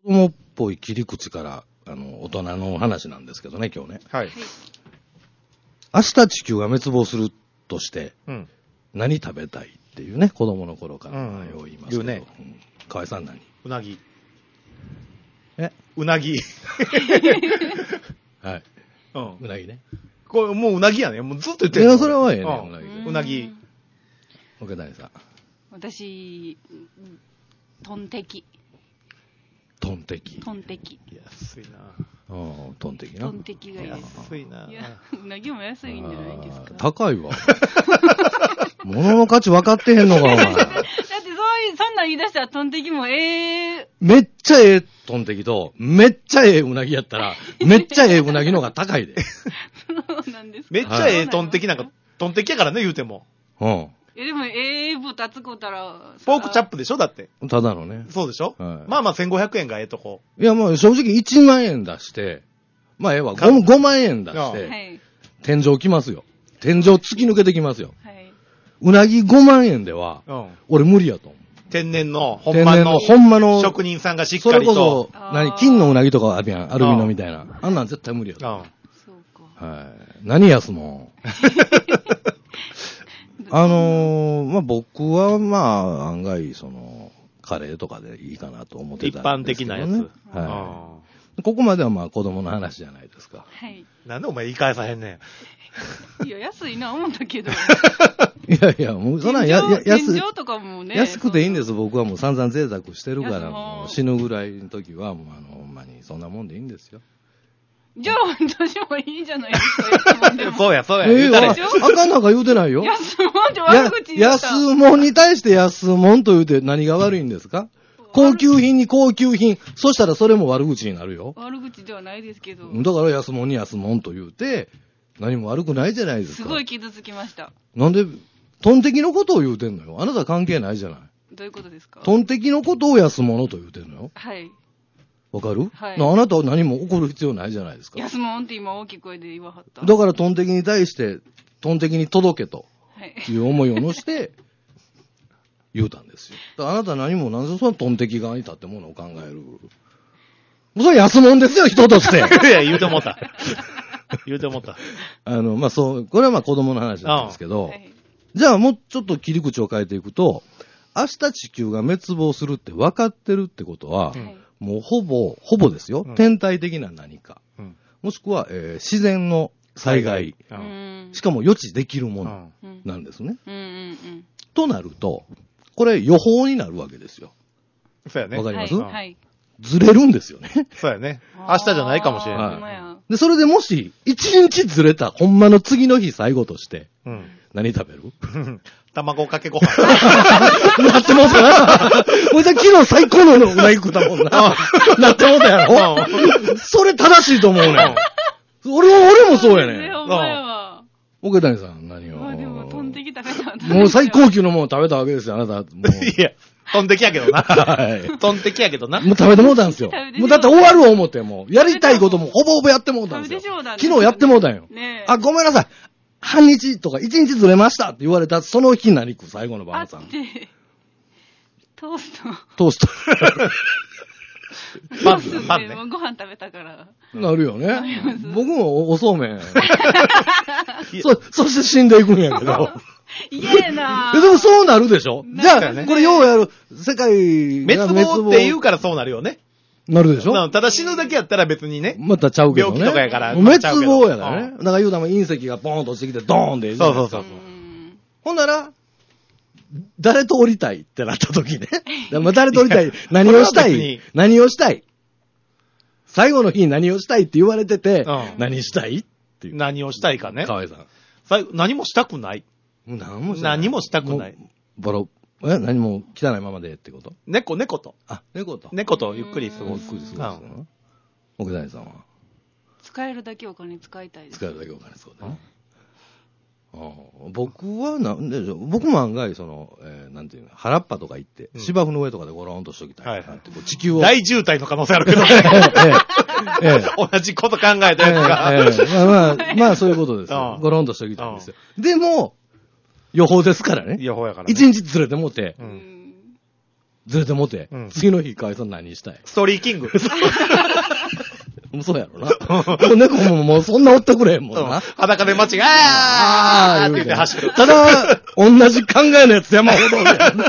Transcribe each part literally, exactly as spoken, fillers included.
子供っぽい切り口から、あの、大人の話なんですけどね、今日ね。 はい。 明日地球が滅亡するとして、 うん。 何食べたいっていうね、子供の頃からうんよう言いますけど。 言うね。 うん、河合さん何？ うなぎ。 えうなぎ。 はい。 うん。 うなぎね。 これもううなぎやね。もうずっと言ってる。 いや、それはええね、 うんうなぎで。 うなぎ。 岡谷さん。 私、トンテキ。 トンテキ。 トンテキ。 安いな。 うん、トンテキな。 トンテキがいいです。 安いな。 いや、うなぎも安いんじゃないですか。 高いわ。物の価値分かってへんのか、お前。 だってそういう、そんなん言い出したらトンテキもええめっちゃええトンテキと、めっちゃええうなぎやったら、めっちゃええうなぎの方が高いで。 そうなんですか。 めっちゃええトンテキなんか、トンテキやからね、言うても。 うん。 え、でも、ええ豚作ったら。 ポークチャップでしょだって。 ただのね。 そうでしょ、 はい、 まあまあせんごひゃくえんがええとこ。 いや、もう正直いちまんえん出して、まあええわ、ご, ごまんえん出して、 はい、 天井来ますよ。天井突き抜けてきますよ。 はい、 うなぎごまんえんでは、うん、俺無理やと思う。 天然の、ほんまの、 ほんまの職人さんがしっかりと。 それこそ、何、金のうなぎとかあるやん、アルミのみたいな。あんなん絶対無理やと思う。そうか。はい。何安もん。あのー、まあ、僕は、まあ、案外、その、カレーとかでいいかなと思ってたんですけど、ね。 一般的なやつ。 はい。ここまではまあ、子供の話じゃないですか。 はい。 なんでお前言い返さへんねん。いや、安いな思ったけど。 いやいや、もう、そんなんや、や、安い。とかもね。 安くていいんです。僕はもう散々贅沢してるから、もう死ぬぐらいの時は、もうあの、ほんまに、そんなもんでいいんですよ。 じゃあ、私もいいじゃないですか。 そうや、そうや。 ええー、あかんなんか言うてないよ。 安もんって悪口言うた。 安もんに対して安もんと言うて何が悪いんですか？高級品に高級品。そしたらそれも悪口になるよ。 悪口ではないですけど。 だから安もんに安もんと言うて、何も悪くないじゃないですか。 すごい傷つきました。 なんで、トンテキのことを言うてんのよ。あなた関係ないじゃない。 どういうことですか？ トンテキのことを安物と言うてんのよ。 はい。 わかる？ はい。 あなたは何も怒る必要ないじゃないですか。 安もんって今大きい声で言わはった。 だからトンテキに対して、トンテキに届けという思いを乗して、言うたんですよ。だからあなた何もなんでそのトンテキ側に立ってものを考える。それ安物ですよ、人として。 いや、言うてもうた。言うてもうた。 あの、まあ、そう、これはまあ子供の話なんですけど、はい、じゃあもうちょっと切り口を変えていくと、明日地球が滅亡するって分かってるってことは、はいもうほぼ、ほぼですよ。うん、天体的な何か。うん、もしくは、えー、自然の災害。うん、しかも予知できるものなんですね。うんうんうん、となると、これ予報になるわけですよ。 そうやね。 わかります、 はいはい、 ずれるんですよね。 そうやね。明日じゃないかもしれない。 はい、で、それでもし、一日ずれた、ほんまの次の日最後として、うん、何食べる卵かけご飯。 なってもうたな。俺昨日最高のうなぎ食ったもんな。なってもうたやろ。それ正しいと思うねん。俺も、俺もそうやねん。奥谷さん、何を。 まあでも、飛んできたから。 もう最高級のもの食べたわけですよ、あなた。もういや、飛んできやけどな。はい。飛んできやけどな。 もう食べてもうたんですよ。もうだって終わる思ってもう、やりたいこともほぼほぼやってもうたんですよ。昨日やってもうたんよ。あ、ごめんなさい。半日とか一日ずれましたって言われたその日何食う最後の晩餐。 トースト。 トースト。 パン、パンね。 ご飯食べたから。 なるよね。僕もおそうめん。そ、そして死んでいくんやけど。 嫌やなぁ。でもそうなるでしょ？じゃあ、これようやる、世界が滅亡って言うからそうなるよね。 なるでしょ？ ただ死ぬだけやったら別にね。 またちゃうけどね。 病気とかやから。 滅亡やからね。だから言うたら隕石がポーンと落ちてきてドーンで。 そうそうそう。 ほんなら、誰と降りたいってなった時ね。誰と降りたい何をしたい何をしたい最後の日に何をしたいって言われてて、何したいっていう。 何をしたいかね。 河合さん。 何もしたくない。 何もした何もしたくない。 ボロ。え何も汚いままでってこと猫、猫と。 あ、猫と。 猫とゆっくり過ごす。 ゆっくり過ごすの奥谷さんは使えるだけお金使いたいです。 使えるだけお金使うね。僕はなんでしょう僕も案外、その、えー、なんていうの、原っぱとか行って、うん、芝生の上とかでゴロンとしときたい。はいはい、地球を。 大渋滞の可能性あるけどね。ええええ、同じこと考えたやつが。 ええええ、まあまあ、まあそういうことですよ。ゴロンとしときたいんですよ。でも、予報ですからね。 予報やからね。 一日ずれてもって、うん、 ずれてもて、 うん、 次の日河合さん何したい？ ストーリーキング。 そうやろな。もう猫ももうそんな追ってくれへんもんな。うん、 裸で街が、あーって言って走る。 ただ、同じ考えのやつ山ほどおるやん。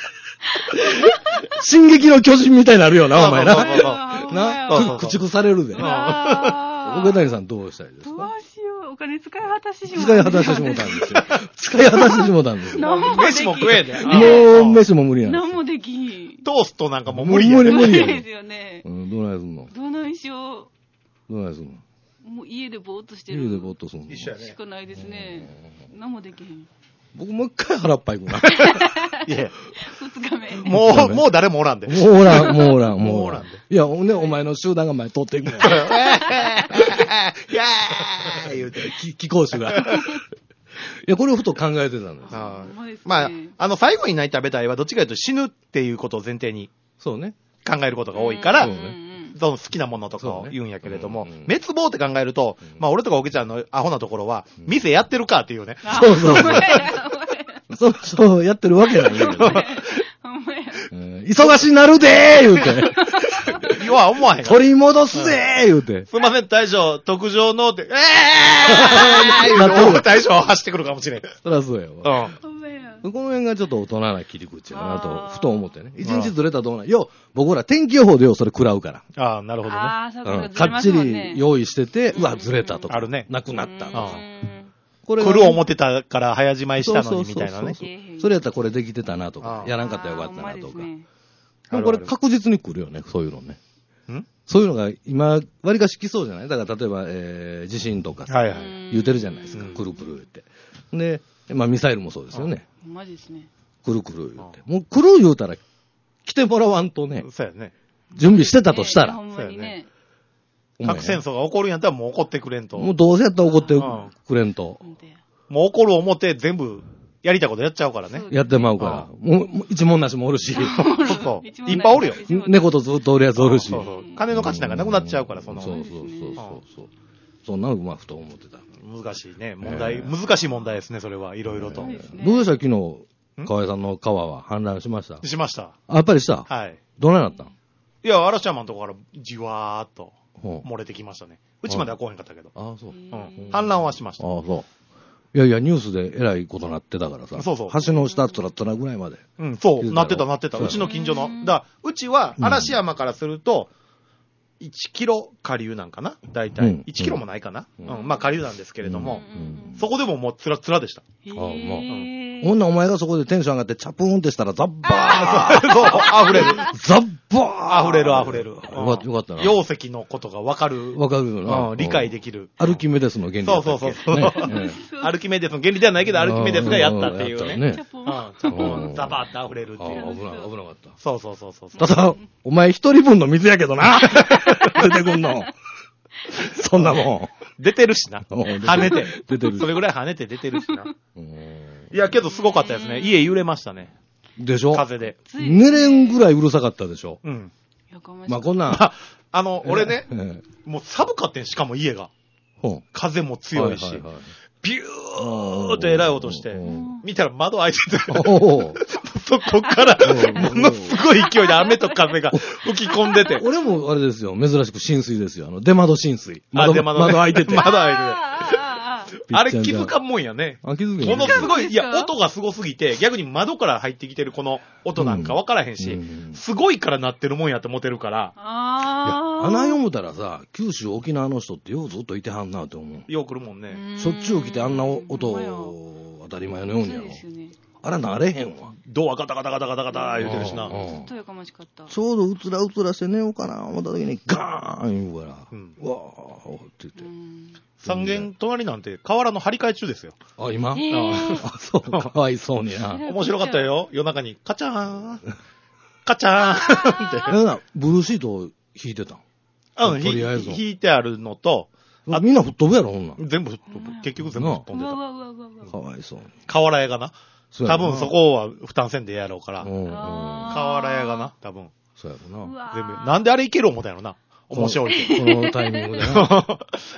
進撃の巨人みたいになるよな、お前な。な、駆逐されるで。岡谷さんどうしたいですか？ どうしよう。お金使い果たしてしもた。使い果たしてしもたんですよ。使い果たしてしもたんですよ。 飯も食えね。 もう飯も無理なんです。 何もできん。 トーストなんかもう無理や無理無理や。 ですよね。 うん、どないすんの？ どないしよう。どないすんの？ もう家でぼーっとしてる。 家でぼーっとすんの？ 一緒やね。 しかないですね。何もできへん。 僕もう一回腹っぱいくな。いや。二日目。 もう、もう誰もおらんで。 もうおらん、もうおらん、もうおらんで。 いや、ね、お前の集団が前通っていくのよ。いやー言うて、貴公子が。いや、これをふと考えてたんです。 あまあ、あの、最後に何食べたいはどっちかというと死ぬっていうことを前提に。 そうね。 考えることが多いから、 そうね。 その好きなものとかを言うんやけれども、ね、滅亡って考えると、うん、まあ俺とかおけちゃんのアホなところは、うん、店やってるかっていうね。 そうそうそう。そうそう、やってるわけないよ、ね。うん、忙しなるでー言うて。 要は思わへん。 取り戻すでー言うて。 すいません、大将、特上のって、えーって大将走ってくるかもしれん。 そりゃそうやわ。 うん。 この辺がちょっと大人な切り口やなと、ふと思ってね。一日ずれたらどうなんよ、僕ら天気予報でよ、それ食らうから。 ああ、なるほどね。 ああ、そうか、 うん。かっちり用意してて、うわ、ずれたとか。 あるね。 なくなったとか。 これ。来る思ってたから早じまいしたのにみたいなね。 それやったらこれできてたなとか、やらんかったらよかったなとか。これ確実に来るよね、そういうのね。んそういうのが今、割かし来そうじゃない？だから例えば、えー、地震とかさ、はいはい、言うてるじゃないですか。くるくる言って。で、まあミサイルもそうですよね。 マジですね。 くるくる言って。もう来る言うたら来てもらわんとね。 そうやね。 準備してたとしたら。 そうやね。 核戦争が起こるんやったらもう起こってくれんと。 もうどうせやったら起こってくれんと。 もう起こる思って全部やりたいことやっちゃうからね。 やってまうから。もう一文なしもおるし。そうそう。いっぱいおるよ。 猫とずっとおるやつおるし。 そうそう。金の価値なんかなくなっちゃうから、その。 そうそうそうそう。そんなのうまくと思ってた。 難しいね。問題、難しい問題ですね、それは。いろいろと。どうでした昨日、河合さんの川は氾濫しました？ しました。 あ、やっぱりした？ はい。 どないなったん？ いや、嵐山のとこからじわーっと漏れてきましたね。うちまでは来へんかったけど。 ああ、そう。 うん。氾濫はしました。 ああ、そう。いやいや、ニュースでえらいことなってたからさ。 そうそう。 橋の下つらつらぐらいまで。 うん、そう。なってた、なってた。うちの近所の。だうちは嵐山からすると、いちキロ下流なんかな大体。うん、いちキロもないかな、うん、うん、まあ下流なんですけれども、うん、そこでももうつらつらでした。ああ、 まあ。ほんなお前がそこでテンション上がってチャプーンってしたらザッバーそう、溢れる。 ザッバー溢れる溢れる。よかったな。 容積のことがわかる。 わかるよな。 うん、理解できる。 アルキメデスの原理。 そうそうそう。ねね、アルキメデスの原理ではないけど、アルキメデスがやったっていうね。ねチャポン、ザバーって溢れるっていう。 危ない、危なかった。 そうそうそうそう。 ただ、お前一人分の水やけどな。出てくんの。そんなもん。出てるしな。跳ねて。出てる。それぐらい跳ねて出てるしな。いや、けどすごかったですね。家揺れましたね。 でしょ？ 風で。 寝れんぐらいうるさかったでしょ？ うん。 まあこんなん。 あの、俺ね、もう寒かってん、しかも家が。風も強いし。ビューってえらい音して、見たら窓開いてて、そこからものすごい勢いで雨と風が吹き込んでて。 俺もあれですよ、珍しく浸水ですよ。あの、出窓浸水。 窓、出窓、 窓開いてて。 窓開いてて。あれ気づかんもんやね。 あ、気づくものすごい、いや、音がすごすぎて、逆に窓から入ってきてるこの音なんか分からへんし、うん、すごいから鳴ってるもんやって思ってるから。 ああ。いや、穴読むたらさ、九州沖縄の人ってようずっといてはんなって思う。 よう来るもんね。 しょっちゅう来てあんな音を当たり前のようにやろ。あら、慣れへんわ。 ドアガタガタガタガタガタ言うてるしな。 ずっとやかましかった。 ちょうどうつらうつらして寝ようかな思った時にガーン言うから、うん、うわーって言って。 三軒隣なんて河原の張り替え中ですよ。 あ、今、 えー、 あ、そう、かわいそうにな。 面白かったよ。夜中にカチャーン、カチャーンって。 ブルーシート引いてたん。うん、とりあえず。引いてあるのと、 あ、みんな吹っ飛ぶやろ、ほんなん。 全部吹っ飛ぶ。結局全部吹っ飛んでた。かわいそうに。 河原屋がな。多分そこは負担せんでやろうから。河原屋がな、多分。 そうやろな。 全部。なんであれいける思ったんやろな。面白い。 このタイミングでな。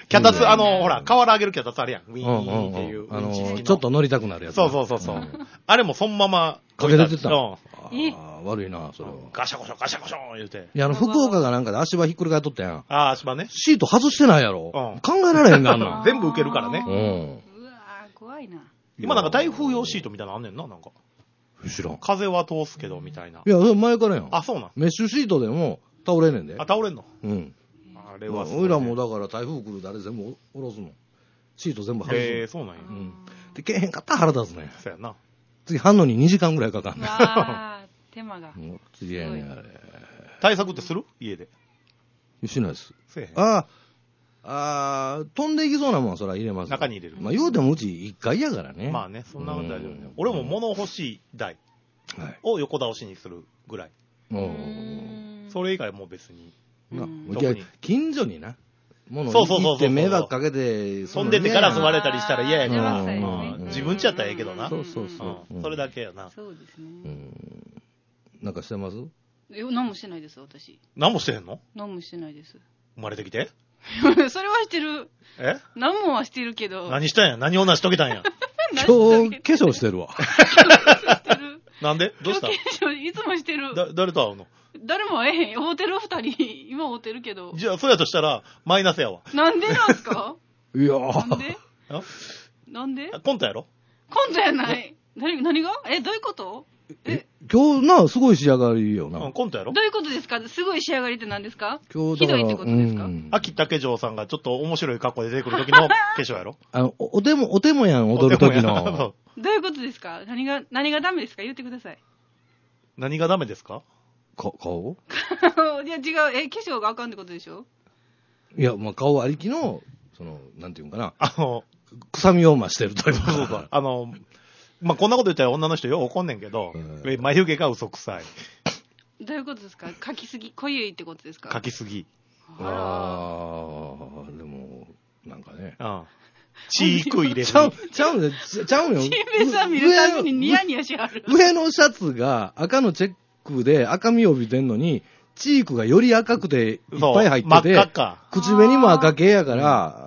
脚立、あの、ほら、瓦上げる脚立あるやん。ウィーンっていう。 あの、ちょっと乗りたくなるやつ。 そうそうそうそう。あれもそのまま。 かけててた。 うん。 悪いな、それは。 ガシャゴシャガシャゴシャ言うて。 いや、あの、福岡がなんかで足場ひっくり返っとったやん。 ああ、足場ね。 シート外してないやろ。うん。考えられへんがあんな。 全部受けるからね。 うん。うわぁ、怖いな。 今なんか台風用シートみたいなのあんねんな、なんか。 知らん。 風は通すけど、みたいな。 いや、前からやん。 あ、そうなん。 メッシュシートでも倒れんねんで。 あ、倒れんのうん。 あれはおいらもだから台風来るであれ全部下ろすの。シート全部外すの。 へえ、そうなんや。 うん。で、けえへんかったら腹立つね。 そうやな。 次、反応ににじかんぐらいかかんねん。 あー、手間が。 もう、次やねん、あれ。 対策ってする家で。 しないです。 せえへん。 ああ。あー、飛んでいきそうなもんはそれは入れます。 中に入れる。 まあ言うてもうちいっかいやからね。 まあね、そんなこと大丈夫ね。俺も物欲しい台を横倒しにするぐらい。それ以外もう別に。 いや、近所にな。物を行って迷惑かけて、 飛んでてガラス割れたりしたら嫌やから。自分ちやったらええけどな。 そうそうそう。 それだけやな。 そうですね。 なんかしてます？ 何もしてないです、私。 何もしてへんの？ 何もしてないです。 生まれてきてそれはしてる。 え？ 何もはしてるけど。 何したんや？何を成し遂げたんや？ 今日、化粧してるわ。 なんで？どうした？ 化粧いつもしてる。 だ、誰と会うの？ 誰も会えへん。会うてる二人。今会うてるけど。 じゃあ、そうやとしたら、マイナスやわ。 なんでなんすか？ いやなんでなんでコントやろ？ コントやない。何、何が？え、どういうこと？ え、今日な、すごい仕上がりよな。 うん、コントやろ？ どういうことですか？すごい仕上がりって何ですか？ 今日ひどいってことですか？ 秋竹城さんがちょっと面白い格好で出てくる時の化粧やろ？ あの、お手も、お手もやん、踊る時の。 どういうことですか？何が、何がダメですか？言ってください。 何がダメですか？ か、顔いや、違う。え、化粧があかんってことでしょ？ いや、まあ、顔ありきの、その、なんていうんかな。 あの、 臭みを増してるというか。あの、まあ、こんなこと言ったら女の人よう怒んねんけど、えー、眉毛が嘘くさい。 どういうことですか？描きすぎ、濃ゆいってことですか？ 描きすぎ。 ああ、でも、なんかね。 うん。チーク入れる。 ちゃう、ちゃうね、ちゃうよ。 シンベさん見るたびにニヤニヤしはる。 上のシャツが赤のチェックで赤みを帯びてんのに、チークがより赤くていっぱい入ってて、 真っ赤か。 口紅も赤系やから、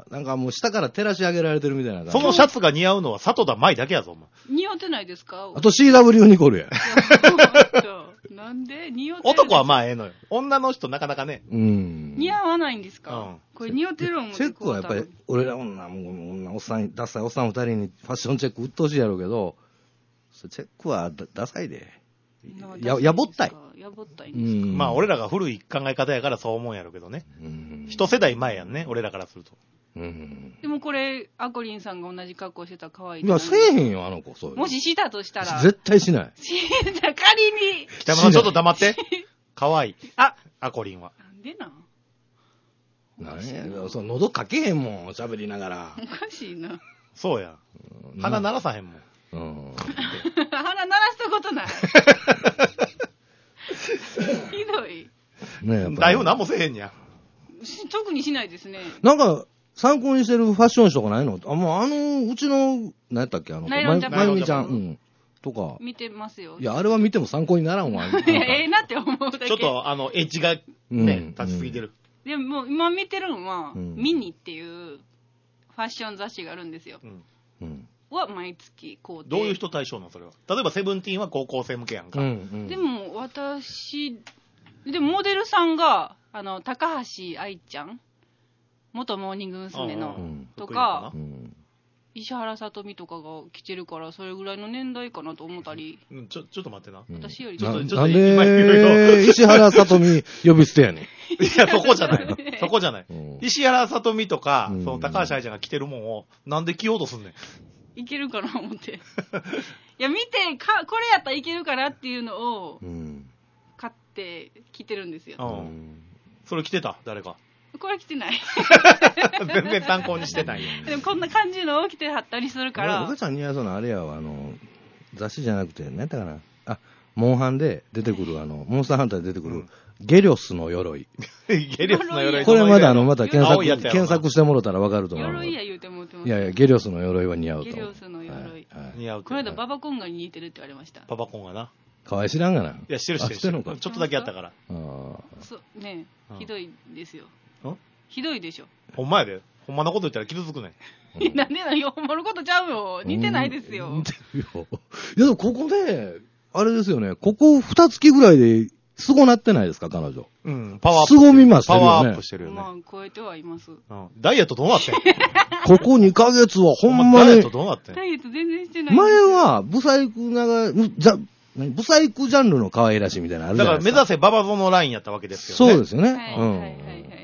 なんかもう下から照らし上げられてるみたいな感じ。 そのシャツが似合うのは里田舞だけやぞ、お前。 似合ってないですか？ あと シーダブリュー ニコルや。 なんで似合ってる？ 男はまあええのよ。女の人なかなかね。 うん。 似合わないんですか？うん。これ似合ってる思う。チェックはやっぱり、俺ら女、女、おっさん、ダサいおっさん二人にファッションチェックうっとうしいやろうけど、チェックはダサいで。や、やぼったい。 やぼったいんですか？ まあ俺らが古い考え方やからそう思うんやろうけどね。一世代前やんね、俺らからすると。 うん、でもこれ、アコリンさんが同じ格好してたら可愛い。 いや、せえへんよ、あの子、そういう。 もししたとしたら。 絶対しない。 した、仮に。 北村ちょっと黙って。可愛い。あ、アコリンは。 なんでなん？ なんや、そう、喉かけへんもん、喋りながら。 おかしいな。 そうや。鼻鳴らさへんもん。うん。 鼻鳴らしたことない。ひどい。 ねえ。だいぶ何もせえへんにゃ。 特にしないですね。 なんか、参考にしてるファッション誌とかないの？あ、もうあの、うちの、何やったっけあの、 ナイロンジャパン。 まゆみちゃん。うん。とか。 見てますよ。 いや、あれは見ても参考にならんわ。 いや、ええなって思うだけ。 ちょっと、あの、エッジがね、立ちすぎてる。 でも、もう今見てるのは、ミニっていうファッション雑誌があるんですよ。うん。は毎月こう。 どういう人対象なのそれは。例えばセブンティーンは高校生向けやんか。うんうん、でも私、でもモデルさんが、あの、高橋愛ちゃん元モーニング娘。の、とか、うん、石原さとみとかが来てるから、それぐらいの年代かなと思ったり。 うん、ちょ、ちょっと待ってな。 私よりちょっと、ちょっと、なんで、石原さとみ呼び捨てやねん。いや、そこじゃない。そこじゃない。うん、石原さとみとか、うん、その高橋愛ちゃんが着てるもんを、なんで着ようとすんねん。 いけるかな思って。いや、見てか、これやったらいけるかなっていうのを、買って着てるんですよ。 うん、それ着てた誰か。 これ着てない。 全然参考にしてないよ。 でもこんな感じのを着てはったりするから。 お母さん似合いそうなあれやわ、あの、雑誌じゃなくて、何やったかな。あ、モンハンで出てくる、あの、モンスターハンターで出てくる、うん、ゲリョスの鎧。 ゲリョスの鎧。 これまだあの、また検索、検索してもろたらわかると思う。 鎧や言うてもってます。 いやいや、ゲリョスの鎧は似合うと思う。 ゲリョスの鎧。はいはい、 似合う。 この間ババコンガに似てるって言われました。 ババコンガな。 かわい知らんがな。いや、してるしてる。してるのか。ちょっとだけやったから。ああ。そう、ねひどいですよ。ひどいでしょ。 ほんまやで。 ほんまのこと言ったら傷つくねん。いや、なんでなんよ、ほんまのことちゃうよ。似てないですよ。 似てるよ。いや、でもここで、あれですよね、ここ二月ぐらいで、すごなってないですか、彼女。 うん、パワーアップ。 すごみましたよね。 パワーアップしてるよね。 まあ、超えてはいます。うん。 ダイエットどうなってんここにかげつはほんまに。ダイエットどうなってんダイエット全然してない。 前は、ブサイクなが、じゃ、ブサイクジャンルの可愛らしいみたいなのあるじゃないですか。 だから目指せババゾのラインやったわけですよね。 そうですよね。 はいはいはいはい。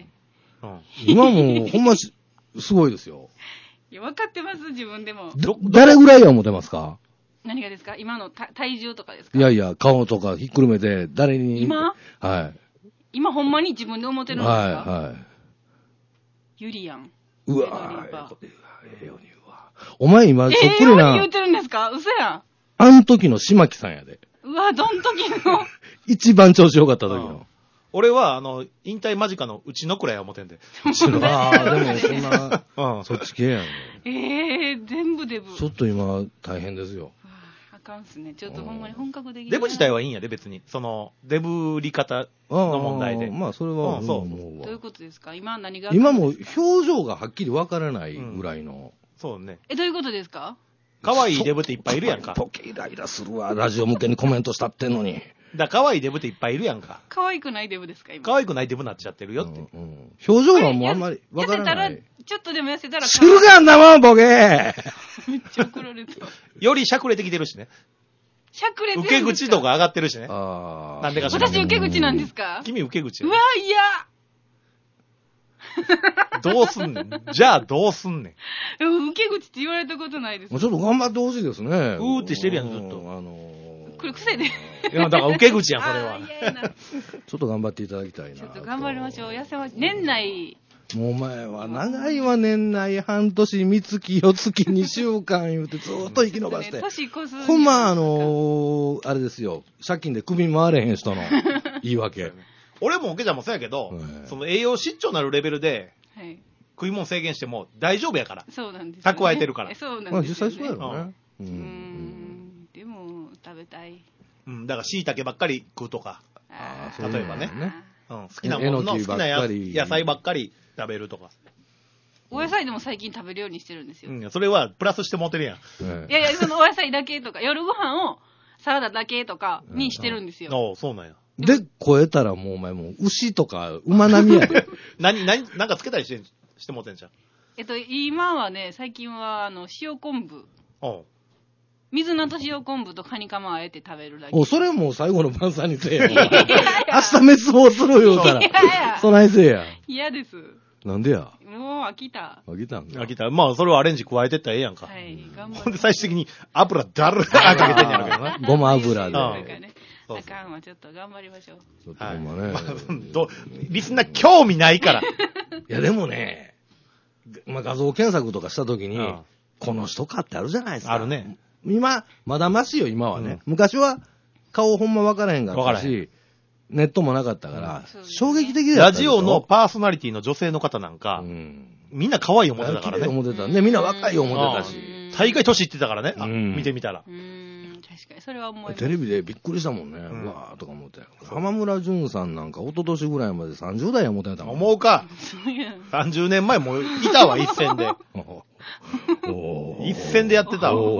うん、今も、ほんまし、すごいですよ。 いや、分かってます、自分でも。 誰ぐらいは思ってますか？ 何がですか？今の体重とかですか？ いやいや、顔とかひっくるめて、誰に。 今？ はい。 今ほんまに自分で思ってるんですか？ はいはい。 ユリアン。 うわぁ。ええように言うわ。お前今、そっくりな。ええように言ってるんですか？嘘やん。 あん時の島木さんやで。 うわ、どん時の。 一番調子良かった時の。 俺は、あの、引退間近のうちのくらいは思ってんで。 うちの、ああ、でもそんな、うん、そっち系やんね。 ええー、全部デブ。 ちょっと今、大変ですよ。 あかんっすね。ちょっとほんまに本格的に。 デブ自体はいいんやで、別に。その、デブり方の問題で。 まあ、それは、 うん、そう。 どういうことですか？今何が。 今も表情がはっきりわからないぐらいの。うん、 そうね。 え、どういうことですか？ 可愛いデブっていっぱいいるやんか。 ポケイライラするわ。ラジオ向けにコメントしたってんのに。 だから可愛いデブっていっぱいいるやんか。 可愛くないデブですか今。 可愛くないデブになっちゃってるよって。うんうん、表情がもうあんまりわからない。 痩せたら、ちょっとでも痩せたら。 知るがんだもん、ボケめっちゃ怒られた。 よりしゃくれてきてるしね。 しゃくれてるんですか？受け口とか上がってるしね。 ああ。 なんでか知らない。 私受け口なんですか？ 君受け口や、 ね。うわ、嫌どうすんねん。じゃあどうすんねん。 でも受け口って言われたことないです。 もうちょっと頑張ってほしいですね。 うーってしてるやん、ずっと。 あのー、 これ癖で。いや、だから受け口やん、それは。 ちょっと頑張っていただきたいな。 ちょっと頑張りましょう。痩せましょう。年内。 もうお前は長いわ、年内半年、三月、四月、二週間言うてずーっと生き延ばして。 年越す。 ほんま、あのー、あれですよ。借金で首回れへん人の言い訳。 俺もおけちゃんもそうやけど、はい、その栄養失調なるレベルで、はい、食い物制限しても大丈夫やから。 そうなんです、ね。 蓄えてるから。 そうなんです、ね。 まあ実際そうやろね。 うん。うーん。でも、食べたい。 うん。だから椎茸ばっかり食うとか。 ああ例えばね。 ねうん。好きなものの好きな野菜ばっかり食べるとか。 お野菜でも最近食べるようにしてるんですよ。 うん。それはプラスして持てるやん。 いやいや、そのお野菜だけとか、夜ご飯をサラダだけとかにしてるんですよ。 ああ、そうなんや。 で、超えたらもうお前もう牛とか馬並みやで。 何、何、なんかつけたりして、してもてんじゃん。 えっと、今はね、最近は、あの、塩昆布。 おう。 水菜と塩昆布とカニカマあえて食べるだけ。 お、それもう最後の晩餐にせえや。明日滅亡する言うたら。いやいや。そないせえや。 嫌です。 なんでや。 もう飽きた。 飽きたんだ。 飽きた。まあ、それをアレンジ加えてったらええやんか。 はい、頑張る。 ほんで最終的に油だるーかけてんやろうけどな。 ごま油で。 あかんわ、ちょっと頑張りましょう。 ちょっとほんまね。 まあ、どリスナー興味ないから。いや、でもね、まあ、画像検索とかしたときに、うん、この人かってあるじゃないですか。 あるね。 今、まだマシよ、今はね。うん、昔は顔ほんま分からへんかったし、ネットもなかったから、うん、衝撃的だった。 ラジオのパーソナリティの女性の方なんか、うん、みんな可愛い思ってたからね。 思ってたね。みんな若い思ってたし。 大概年いってたからね。あ、見てみたら。 確かに、それは思います。 テレビでびっくりしたもんね。うん、うわーとか思って。浜村淳さんなんか一昨年ぐらいまでさんじゅう代や思ってたもん。 思うか。さんじゅうねんまえもいたわ、一戦で。一戦でやってたわ。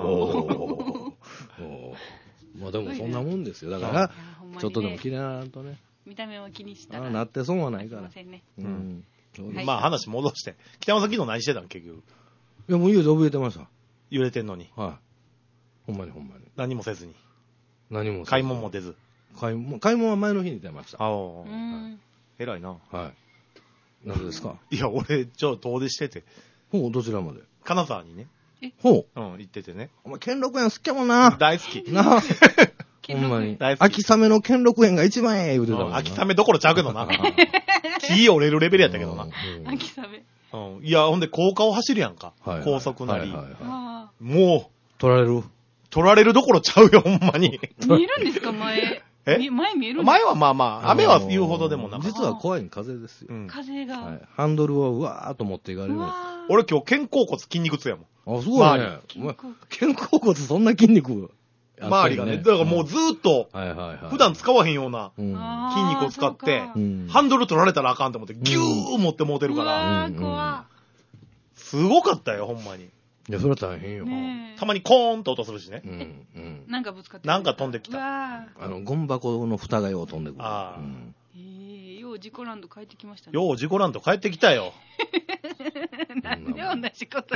まあでもそんなもんですよ。だから、ね、ちょっとでも気にならんとね。 見た目を気にしたら。 あなって損はないから。 すいませんね。 うん。 はい、まあ話戻して。北山さん昨日何してたの結局。 いやもう家で怯えてました。 揺れてんのに。 はい。ほんまにほんまに。 何もせずに。 何もせず。 買い物も出ず。 買い物、買い物は前の日に出ました。 ああ。偉いな。 はい。なんでですか？ いや、俺、ちょっと遠出してて。 ほう、どちらまで？ 金沢にね。 えほう。うん、行っててね。 お前、兼六園好きやもんな。 大好き。 なあ。ほんまに。 大好き。 秋雨の兼六園が一番ええ言うてたもんな。 秋雨どころちゃうけどな。木折れるレベルやったけどな。 秋雨。 うん。いや、ほんで、高架を走るやんか。高速なり。もう。 取られる取られるどころちゃうよ、ほんまに。 見えるんですか、前。え前見えるんですか？ 前はまあまあ、雨は言うほどでもなかった。 実は怖い風ですよ。 風が。 ハンドルをうわーっと持っていかれるんです。 俺今日肩甲骨筋肉痛やもん。 あ、すごいね。肩甲骨そんな筋肉周りがね。だからもうずーっと、普段使わへんような筋肉を使って、ハンドル取られたらあかんと思って、ギュー持って持てるから。 すごかったよ、ほんまに。 いや、それは大変よ。 たまにコーンと音するしね。 うんうん。なんかぶつかって。 なんか飛んできた。 あの、ゴミ箱の蓋がよう飛んでくる。ああ。 ええ、ようジコランド帰ってきましたね。 ようジコランド帰ってきたよ。 なんで同じこと。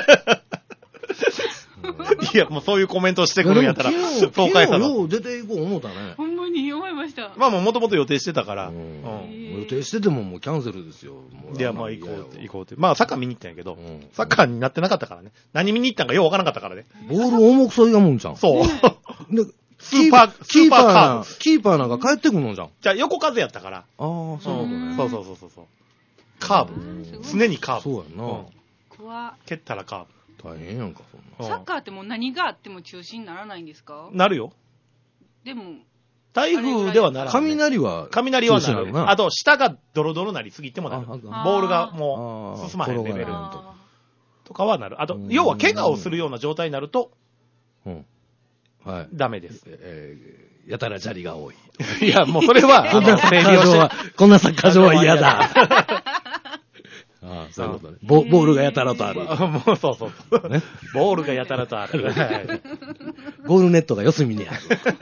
いや、もうそういうコメントしてくるんやったら、 そう返さな。よう出ていこう思ったね。 ほんまに思いました。 まあもともと予定してたから。 予定しててももうキャンセルですよ。 いや、まあ行こうって、行こうって。まあサッカー見に行ったんやけど、サッカーになってなかったからね。何見に行ったんかようわからなかったからね。 ボール重くそいがもんじゃん。 そう。スーパー、 キーパーカー。キーパーなんか帰ってくるのじゃん。 じゃあ横風やったから。ああ、そういうことね。 そうそうそうそう。カーブ。常にカーブ。 そうやな。 怖蹴ったらカーブ。 大変やんか、そんな。サッカーってもう何があっても中止にならないんですか？ なるよ。 でも、 台風ではならない。 雷は、 雷はなる。あと、下がドロドロなりすぎてもなる。ボールがもう進まへんレベルとかはなる。あと、要は怪我をするような状態になると、はい。ダメです。 えー、やたら砂利が多い。 いや、もうそれは、 こんなサッカー場は、こんなサッカー場は嫌だ。ああ、そういうことね。ボールがやたらとある。 もうそうそうそう。ね、ボールがやたらとある。 ゴールネットが四隅にある。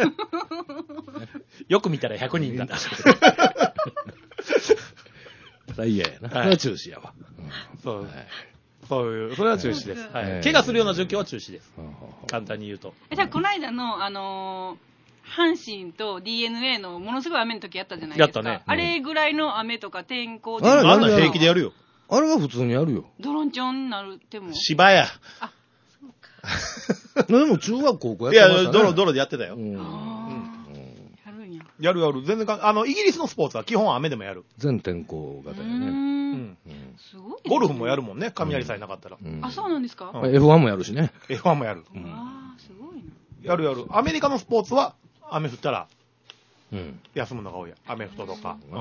よく見たらひゃくにんだ。 最悪やな。それは中止やわ。 そう。そういう、それは中止です。はい。怪我するような状況は中止です。簡単に言うと。 じゃあ、この間の、あの阪神と ディーエヌエー のものすごい雨の時やったじゃないですか。やったね。あれぐらいの雨とか天候で。 あんな平気でやるよ。 あれは普通にやるよ。 ドロンチョンになるっても。 芝や。あ、 そうか。でも中学高校やってましたね。いや、ドロドロでやってたよ。うん。 やるんや。 やるやる。全然か、あの、イギリスのスポーツは基本雨でもやる。 全天候型やね。うん。 すごい。 ゴルフもやるもんね。雷さえなかったら。 あ、そうなんですか？ エフワン もやるしね。 エフワン もやる。 ああ、すごいな。 やるやる。アメリカのスポーツは雨降ったら、休むのが多いや。アメフトとか。うん。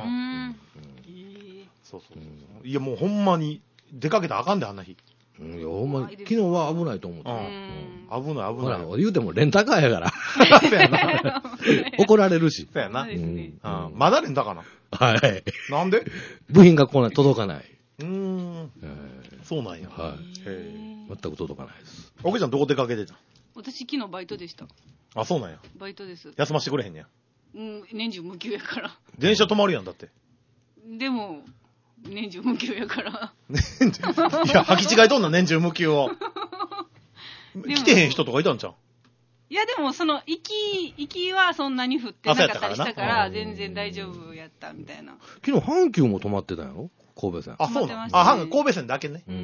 そうそう。いや、もうほんまに、出かけたらあかんで、あんな日。 いや、ほんまに、昨日は危ないと思って。 危ない、危ない。 言うてもレンタカーやから。そうやな。怒られるし。 そうやな。まだレンタカーな。 はい。 なんで？ 部品が来ない、届かない。 うーん。そうなんや。 はい。全く届かないです。 おけちゃんどこ出かけてた？ 私昨日バイトでした。 あ、そうなんや。 バイトです。 休ましてくれへんねや。 うん、年中無休やから。 電車止まるやん、だって。 でも、年中無休やから。 いや、履き違いとんな、年中無休を。来てへん人とかいたんちゃう？ いや、でも、その、行き、行きはそんなに降ってなかったりしたから、全然大丈夫やったみたいな。 昨日、阪急も止まってたよ、神戸線。 あ、そうなの？あ、神戸線だけね。うん。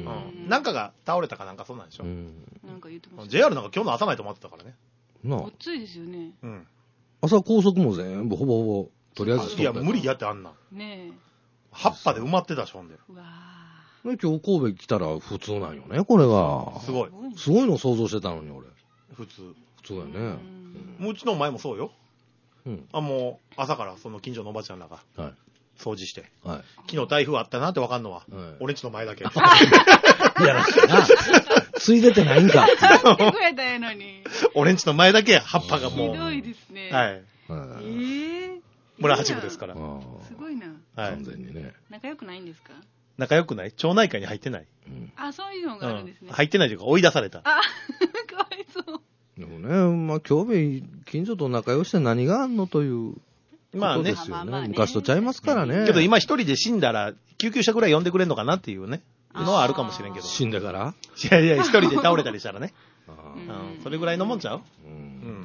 なんかが倒れたかなんかそうなんでしょ？うん。 なんか言ってました。 ジェイアール なんか今日の朝まで止まってたからね。 なあ。 暑いですよね。 うん。 朝高速も全部ほぼほぼ、とりあえずストップ。 いや、無理やってあんな。 ねえ。 葉っぱで埋まってたし、ほんで。うわぁ。今日神戸来たら普通なんよね、これが。 すごい。 すごいの想像してたのに、俺。 普通。 普通やね。 もううちの前もそうよ。うん。あ、もう、朝からその近所のおばちゃんらが。はい。掃除して。はい。昨日台風あったなってわかんのは。はい。俺んちの前だけ。いやらしいな。ついでてないんか。 言ってくれたやのに。 俺んちの前だけ葉っぱがもう。 ひどいですね。 はい。 えぇ村八部ですから。 すごいな。 はい。完全にね。 仲良くないんですか？ 仲良くない？町内会に入ってない。 あ、そういうのがあるんですね。 入ってないというか追い出された。 あ、かわいそう。 でもね、まあ、京部、近所と仲良して何があんのということですよね。昔とちゃいますからね。 けど今一人で死んだら、救急車ぐらい呼んでくれんのかなっていうね、のはあるかもしれんけど。 死んでから？ いやいや、一人で倒れたりしたらね。うん、それぐらいのもんちゃう？うん。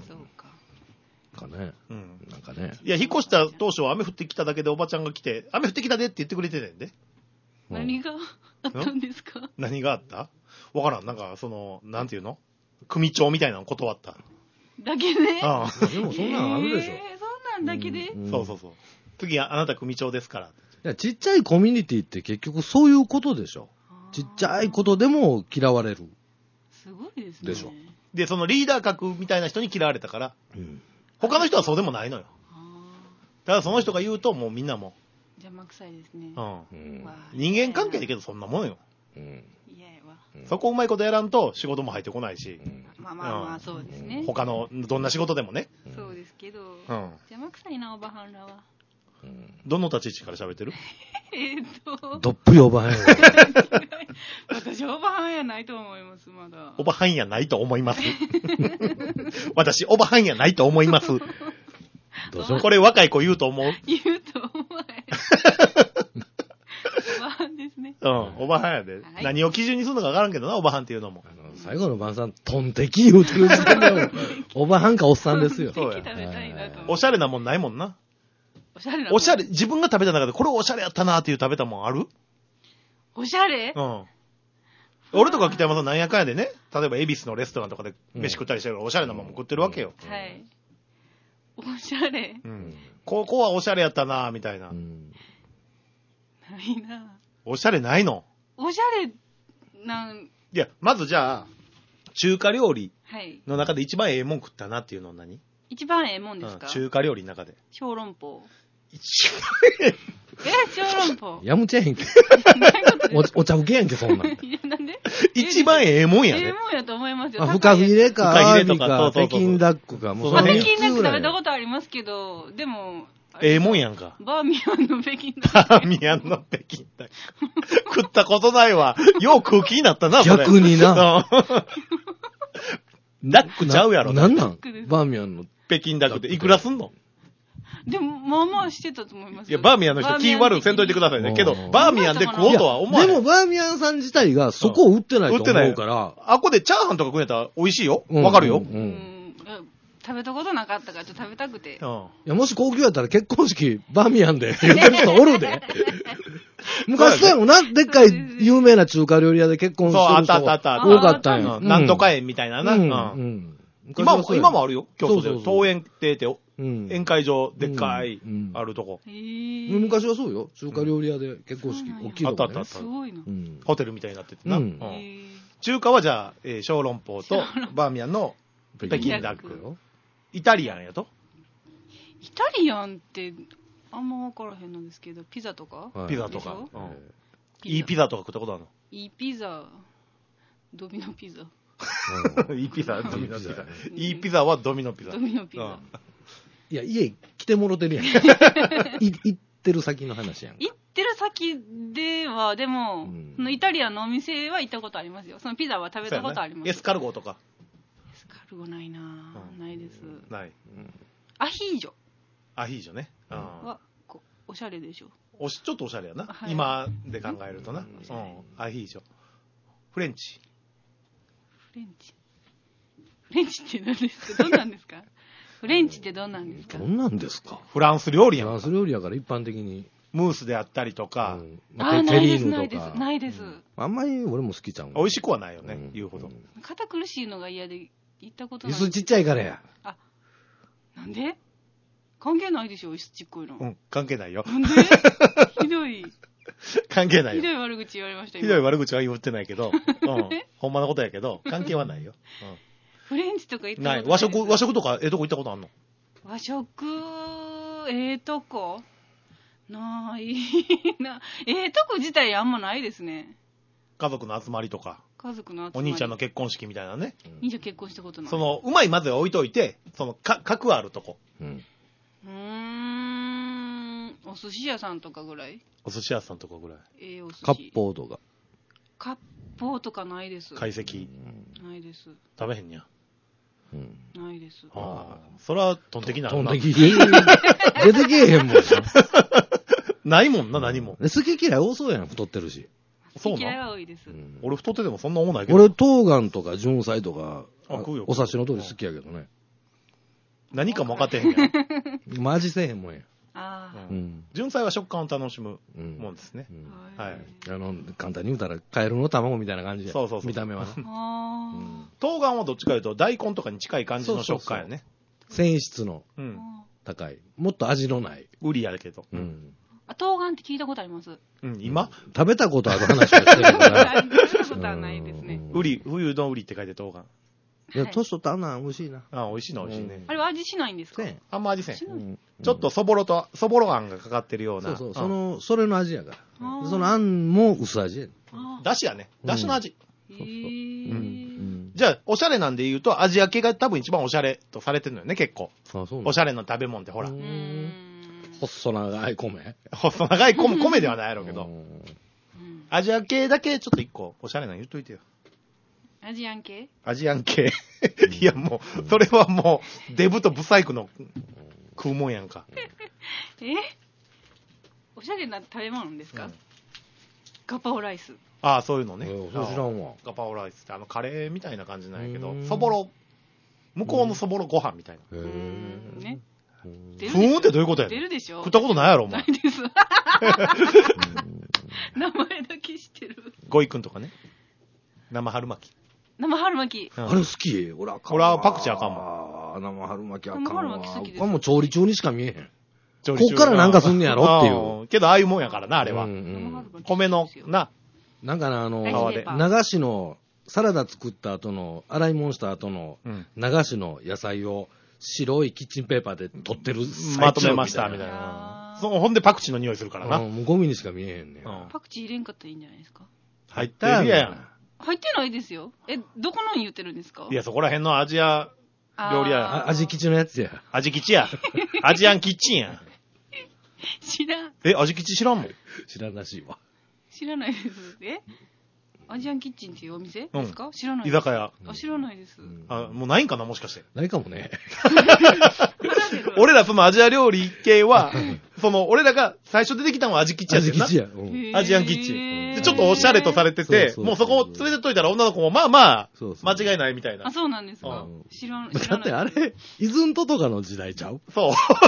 そうか。 かね。うん。なんかね。 いや、引っ越した当初は雨降ってきただけでおばちゃんが来て、雨降ってきたでって言ってくれてたんで。 何があったんですか？ 何があった？わからん。なんか、その、なんていうの？組長みたいなの断った。 だけで？ ああ。でもそんなのあるでしょ。えー、そんなんだけで、 うん、そうそうそう。次、あなた組長ですから。いや、ちっちゃいコミュニティって結局そういうことでしょ。ちっちゃいことでも嫌われる。 すごいですね。 でしょ。で、そのリーダー格みたいな人に嫌われたから、うん、他の人はそうでもないのよ。ただその人が言うと、もうみんなも。 邪魔くさいですね。 うん。うん、人間関係だけどそんなものよ。 うん。嫌やわ。 そこをうまいことやらんと仕事も入ってこないし。 うん、まあまあまあ、そうですね。 他の、どんな仕事でもね。 そうですけど、うん、邪魔くさいな、おばはんらは。 どの立ち位置から喋ってる？ えっと。 どっぷりおばはんや。 私、おばはんやないと思います、まだ。 おばはんやないと思います。私、おばはんやないと思います。どうしよう。これ若い子言うと思う言うと思え。おばはんですね。 うん、おばはんやで。はい、何を基準にするのかわからんけどな、おばはんっていうのも。 あの最後の晩餐、トンテキ言うてる時点で、おばはんかおっさんですよ。 そうや。食べたいなと思う。 おしゃれなもんないもんな。 おしゃれなもん。 おしゃれ、自分が食べた中でこれおしゃれやったなーっていう食べたもんある？ おしゃれ？ うん。俺とか北山さんなんやかんやでね、例えば恵比寿のレストランとかで飯食ったりしてるからおしゃれなもんも食ってるわけよ。 うん、はい。おしゃれ？ うん。ここはおしゃれやったなーみたいな。うん、 ないな。 おしゃれないの？ おしゃれなん。 いや、まずじゃあ、中華料理の中で一番ええもん食ったなっていうのは何？ 一番ええもんですか？ うん、中華料理の中で。 小籠包。 一番ええ。 え、小籠包。 やむちゃへんけ。お, お茶受けやんけ、そんなん。いや、 なんで？ 一番ええもんやね。 ええもんやと思いますよ。 あ、フカヒレか、 フカヒレとか、 そうそうそう北京ダックか、 もうその北京ダック食べたことありますけど、でも、 ええもんやんか。 バーミヤンの北京ダック。 バーミヤンの北京ダック。食ったことないわ。よう食う気になったな、それ。 逆にな。 ダックちゃうやろ。 なんなんバーミヤンの北京ダックっていくらすんの？ でも、まあまあしてたと思いますよ。 いや、バーミヤンの人気悪いせんといてくださいね。けど、バーミヤンで食おうとは思わない。 でも、バーミヤンさん自体がそこを売ってないと思うから。 あっこでチャーハンとか食えたら美味しいよ。わかるよ。うん。 食べたことなかったからちょっと食べたくて。うん。 いや、もし高級やったら結婚式、バーミヤンで言ってる人おるで。昔だよな、でっかい有名な中華料理屋で結婚してる人。そう、あったあったあった。 多かったんよ。なんとか園みたいなな。うん。今も、今もあるよ。京都で。東園亭って宴会場でっかいあるとこ。 昔はそうよ。中華料理屋で結婚式大きいとこ。 あったあったあった。 すごいな。 ホテルみたいになっててな。中華はじゃあ、小籠包とバーミヤンの北京ダック。イタリアンやと？ イタリアンってあんま分からへんのですけど、ピザとか？ ピザとか。いいピザとか食ったことあるの？ いいピザ、ドミノピザ。 いいピザ、ドミノピザ。いいピザはドミノピザ。 ドミノピザ。 いや、家来てもろてるやん。行ってる先の話やん。 行ってる先では、でも、そのイタリアンのお店は行ったことありますよ。そのピザは食べたことあります。 エスカルゴとか。 エスカルゴないなぁ。ないです。 ない。 アヒージョ。 アヒージョね。 は、おしゃれでしょ。 おし、ちょっとおしゃれやな。今で考えるとな。うん。アヒージョ。フレンチ。 フレンチ。フレンチって何ですか？どんなんですか？フレンチってどんなんですか？ どんなんですか？ フランス料理やん。 フランス料理やから一般的に。 ムースであったりとか。 あ、ないです、ないです。ないです。 あんまり俺も好きちゃう。 美味しくはないよね、言うほど。 堅苦しいのが嫌で行ったことない。 椅子ちっちゃいからや。 あ、なんで？関係ないでしょ、椅子ちっこいの。 うん、関係ないよ。 なんで？ひどい。 関係ないよ。 ひどい悪口言われました、 ひどい悪口は言ってないけど、うん。ほんまのことやけど、関係はないよ。うん。 フレンチとか行ったことない。和食、和食とか、ええとこ行ったことあんの？ 和食、ええとこないな。ええとこ自体あんまないですね。 家族の集まりとか。 家族の集まり。 お兄ちゃんの結婚式みたいなね。 兄ちゃん結婚したことない。 その、うまいまずは置いといて、その、か、格あるとこ。うん。 うーん、お寿司屋さんとかぐらい？ お寿司屋さんとかぐらい。 ええお寿司。 割烹とか。 割烹とかないです。 懐石。 ないです。 食べへんにゃ。 うん。ないです。 ああ。それは、トンテキなるな。 トンテキ。出てけえへんもん。 ないもんな、何も。 好き嫌い多そうやん、太ってるし。 好き嫌いは多いです。 俺太っててもそんな思わないけど。 俺、冬瓜とか純菜とか、 あ、食うよ。 お察しの通り好きやけどね。 何かも分かってへんやん。 マジせえへんもんや。 ああ。 純菜は食感を楽しむもんですね。はい。 あの、簡単に言うたら、カエルの卵みたいな感じで。 そうそうそう。 見た目はな。 冬瓜はどっちかというと、大根とかに近い感じの食感やね。 繊維質の高い。もっと味のない。 ウリやけど。 あ、冬瓜って聞いたことあります。 うん、今食べたことある話をしてるから。 食べたことはないですね。 ウリ、冬のウリって書いて冬瓜。 いや、年取ったらあんなん美味しいな。 あ、美味しいの美味しいね。 あれは味しないんですか？ あんま味せん。ちょっとそぼろと、そぼろあんがかかってるような。 そうそう、その、それの味やから。そのあんも薄味や。 だしやね。だしの味。 そうそう。じゃあ、おしゃれなんで言うと、アジア系が多分一番おしゃれとされてるのよね、結構。 あ、そうおしゃれな食べ物ってほら。 細長い米。 細長い米、米ではないやろうけど。アジア系だけちょっと一個、おしゃれなの言っといてよ。 アジアン系アジアン系。いやもう、それはもう、デブとブサイクの食うもんやんか。 えおしゃれな食べ物ですか、うん、ガパオライス。 ああ、そういうのね。 そう知らんわ。 ガパオライスって、あの、カレーみたいな感じなんやけど、そぼろ、向こうのそぼろご飯みたいな。 へー。ね。 ふーんってどういうことやねん。 出るでしょ。 食ったことないやろ、お前。 ないです。名前だけ知ってる。 ゴイくんとかね。生春巻き。 生春巻き。 うん、あれ好き。俺は俺はパクチーあかんもん。生春巻きあかんわ。 生春巻き好きです。 これも調理中にしか見えへん。こっからなんかすんねやろっていう。 けど、ああいうもんやからな、あれは。うんうん、米の、な。 なんかな、あの、流しの、サラダ作った後の、洗い物した後の、流しの野菜を白いキッチンペーパーで取ってる最中まとめました、みたいな。そう、ほんでパクチーの匂いするからな。 うん、もうゴミにしか見えへんね、うん。 パクチー入れんかったらいいんじゃないですか。 入ってるやん。 入ってないですよ。え、どこの言ってるんですか？ いや、そこら辺のアジア料理屋。 味吉のやつや。 味吉や。アジアンキッチンや。 知らん。 え、味吉知らんもん。 知らんらしいわ。 知らないです。えアジアンキッチンっていうお店ですか、うん、知らないです。居酒屋。 あ、知らないです。うん、 あ、もうないんかなもしかして。 ないかもね。 俺らそのアジア料理系は、その、俺らが最初出てきたのは味吉やってんな。 味吉や。うん、 アジアンキッチン。で、ちょっとおしゃれとされてて、もうそこを連れてっといたら女の子もまあまあ、間違いないみたいな。 あ、そうなんですか、うん、知らん、知らない。だってあれ、イズントとかの時代ちゃう？ そう。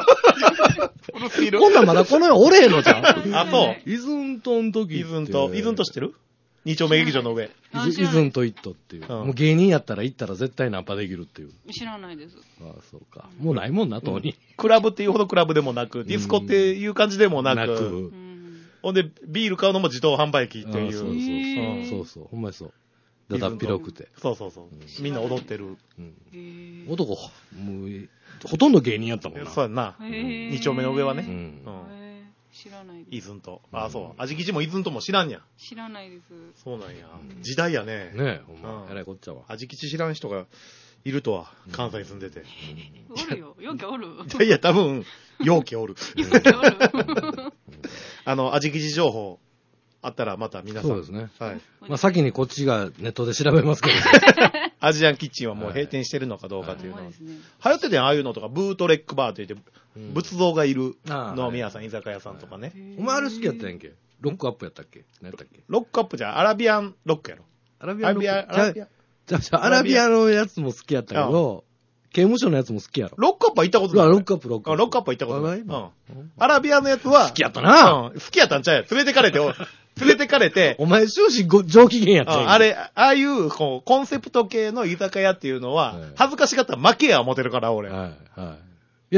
こんなんまだこの世おれへんのちゃう？ あ、そう。 イズントの時。 イズント、イズント知ってる？二丁目劇場の上。 イズ、イズンとイットっていう、うん。もう芸人やったら行ったら絶対ナンパできるっていう。 知らないです。 ああ、そうか。もうないもんな、とに、うん。 クラブっていうほどクラブでもなく、ディスコっていう感じでもなく。なく。ほんで、ビール買うのも自動販売機っていう。そうそうそう。うん、そうそう。ほんまにそう。だだっ広くて。 そうそうそう。うん、みんな踊ってる。うん、 男、もう、ほとんど芸人やったもんな。 そうやんな。二丁目の上はね。うん。うん知らないです。 イズンと。ああ、そう。味吉もイズンとも知らんや。 知らないです。 そうなんや。時代やね。 ねえ、ほんま。えらいこっちゃわ。 味吉知らん人がいるとは、関西に住んでて。 おるよ。よきおる。 いやいや、多分、陽気おる。 陽気おる。 あの、味吉情報あったらまた皆さん。 そうですね。はい。まあ先にこっちがネットで調べますけど。 アジアンキッチンはもう閉店してるのかどうかっていうのは。流行っててああいうのとか、ブートレックバーって言って、仏像がいる飲み屋さん、居酒屋さんとかね。 お前あれ好きやったんやんけ。ロックアップやったっけ？何やったっけ？ ロックアップじゃアラビアンロックやろ。 アラビアンロック。アラビアン。じゃあ、アラビアのやつも好きやったけど、刑務所のやつも好きやろ。 ロックアップは行ったことない。 ロックアップ、ロックアップ。 ロックアップは行ったことない。うん。アラビアのやつは。 好きやったな。 うん。好きやったんちゃうや。連れてかれて、連れてかれて。 お前終始上機嫌やったんや。 あれ、ああいう、こう、コンセプト系の居酒屋っていうのは、恥ずかしがったら負けや思ってるから、俺。はい、はい。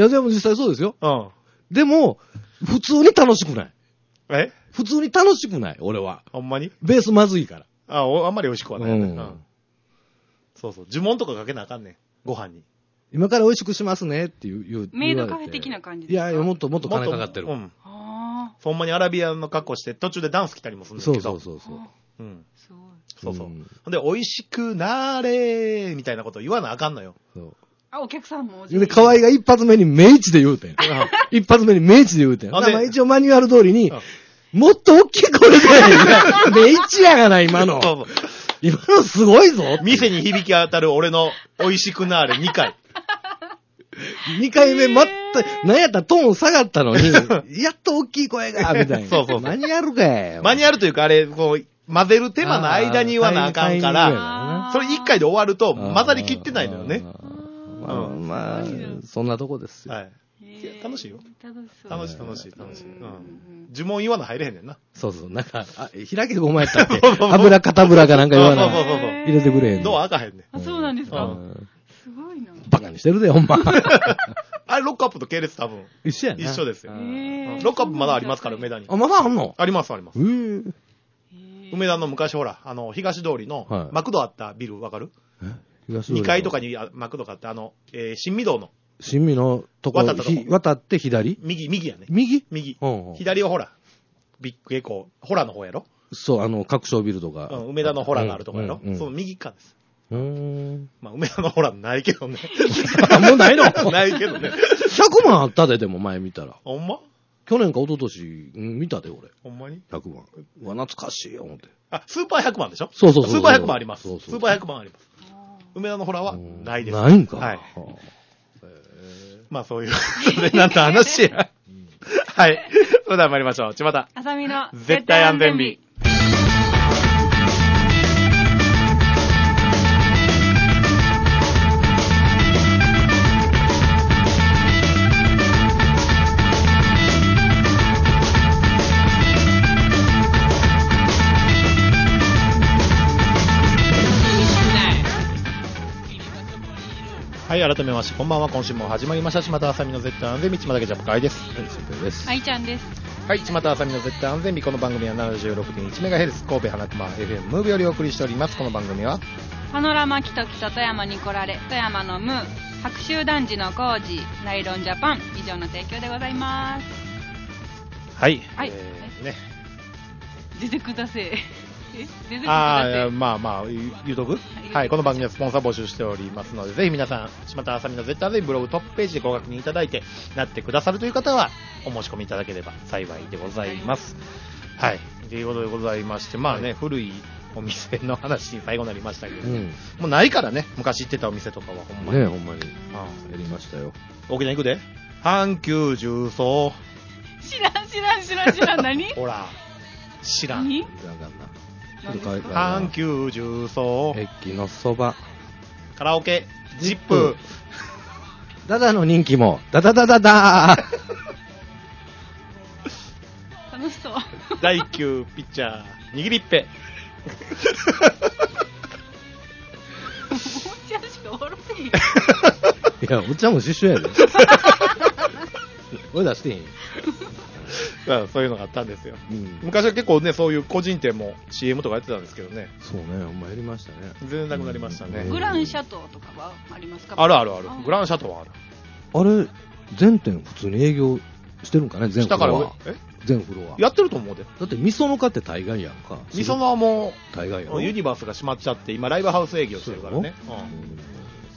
いや、でも実際そうですよ。 うん。 でも、普通に楽しくない。 え普通に楽しくない、俺は。 ほんまにベースまずいから。 ああ、あんまり美味しくはない、ね。うん。うん。そうそう。呪文とかかけなあかんねん。ご飯に。 今から美味しくしますねっていう、言う。 メイドカフェ的な感じですか？ いやいや、もっともっと金かかってる。うん。 ああ。 ほんまにアラビアの格好して、途中でダンス来たりもするんですけど。 そうそうそうそう。 うん。すごい。そうそう。ほんで、美味しくなーれーみたいなこと言わなあかんのよ。そう。 あ、お客さんも。 で、河合が一発目に明治で言うてん。一発目に明治で言うてん。まあ一応マニュアル通りに、もっと大きい声で、明治やがな、今の。そうそう。今のすごいぞ。 店に響き当たる俺の美味しくなーれにかい。 にかいめ、まった、なんやったらトーン下がったのに、やっと大きい声が、みたいな。 そうそうそう。 マニュアルかよ。 マニュアルというか、あれ、こう、混ぜる手間の間に言わなあかんから、それ一回で終わると混ざりきってないのよね。 まあ、まあ、そんなとこですよ。はい。 楽しいよ。楽しい楽しい楽しい。うん。呪文言わな入れへんねんな。 そうそう。なんか、あ、開けごまやったっけ油かたぶらかなんか言わな。そうそうそう。入れてくれへん。 ドア開かへんねん。 あ、そうなんですか？すごいな。 バカにしてるで、ほんま。 あれ、ロックアップと系列多分。 一緒やね。 一緒ですよ。ロックアップまだありますから、梅田に。 あ、まだあんの？ ありますあります。梅田の昔ほら、あの、東通りのマクドあったビルわかる？にかいとかにマクドがあって、あの、えー、新御堂の。 新御のとこ、渡ったとこ渡って左？ 右、右やね。 右？ 右。うんうん、左はほら、ビッグエコー、ホラの方やろ？ そう、あの、各所ビルとか。 うん、梅田のホラがあるとこやろ？うんうん、その右側です。 うーん。 まあ、梅田のホラないけどね。 もうないの？ ないけどね。 ひゃくまんあったで、でも前見たら。 ほんま？ 去年か一昨年、うん、見たで、俺。 ほんまに ?ひゃく 番。うわ、懐かしいよ、思って。 あ、スーパーひゃくばんでしょ？ そうそうそう。 スーパーひゃくばんあります。 そうそうそうスーパーひゃくばんあります。梅田のホラーはないです。 ないんか。 はい。まあそういうことで、なんか話や。はい。それでは参りましょう。ちまた。 あさみの絶対安全日。はい、改めまして、こんばんは。今週も始まりました。島田あさみの絶対安全日、島田家ジャパ会です。 はい、すいです。 愛ちゃんです。 はい、島田あさみの絶対安全日。この番組は ななじゅうろくてんいちメガヘルツ 神戸花熊 エフエム ムーブよりお送りしております。この番組はパノラマキトキと富山に来られ、富山のムー、白州男児のコージ、ナイロンジャパン、以上の提供でございます。 はい。 はい。 えー、ね。 出てください。え出てください。 ああ、まあまあ、言うとくはい、この番組はスポンサー募集しておりますので、ぜひ皆さん、島田あさみの絶対安全ブログトップページでご確認いただいて、なってくださるという方は、お申し込みいただければ幸いでございます。はい。ということでございまして、まあね、はい、古いお店の話に最後になりましたけど、うん、もうないからね、昔行ってたお店とかはほんまに。 ね、ほんまに。ああ、やりましたよ。 沖縄行くで阪急重曹。 知らん知らん知らん知らん、何ほら、知らん。 何阪急重曹。 駅のそば。 カラオケ、ジップ。 ダダの人気も、ダダダダダー。 楽しそう。 第きゅうピッチャー、握りっぺ。 おっちゃんしか笑ってへん。いや、おっちゃんも一緒やで。俺出してへん。 そういうのがあったんですよ、うん、昔は結構ね、そういう個人店も シーエム とかやってたんですけどね。 そうね、ほんまやりましたね。 全然なくなりましたね、 うん、グランシャトーとかはありますか？ あるあるある。グランシャトーはある。 あれ、全店普通に営業してるんかね、全フロア。下から上え全フロア。 やってると思うで。 だって、みそのかって大概やんか。 みそのはもう、 大概やユニバースが閉まっちゃって、今ライブハウス営業してるからね。うん、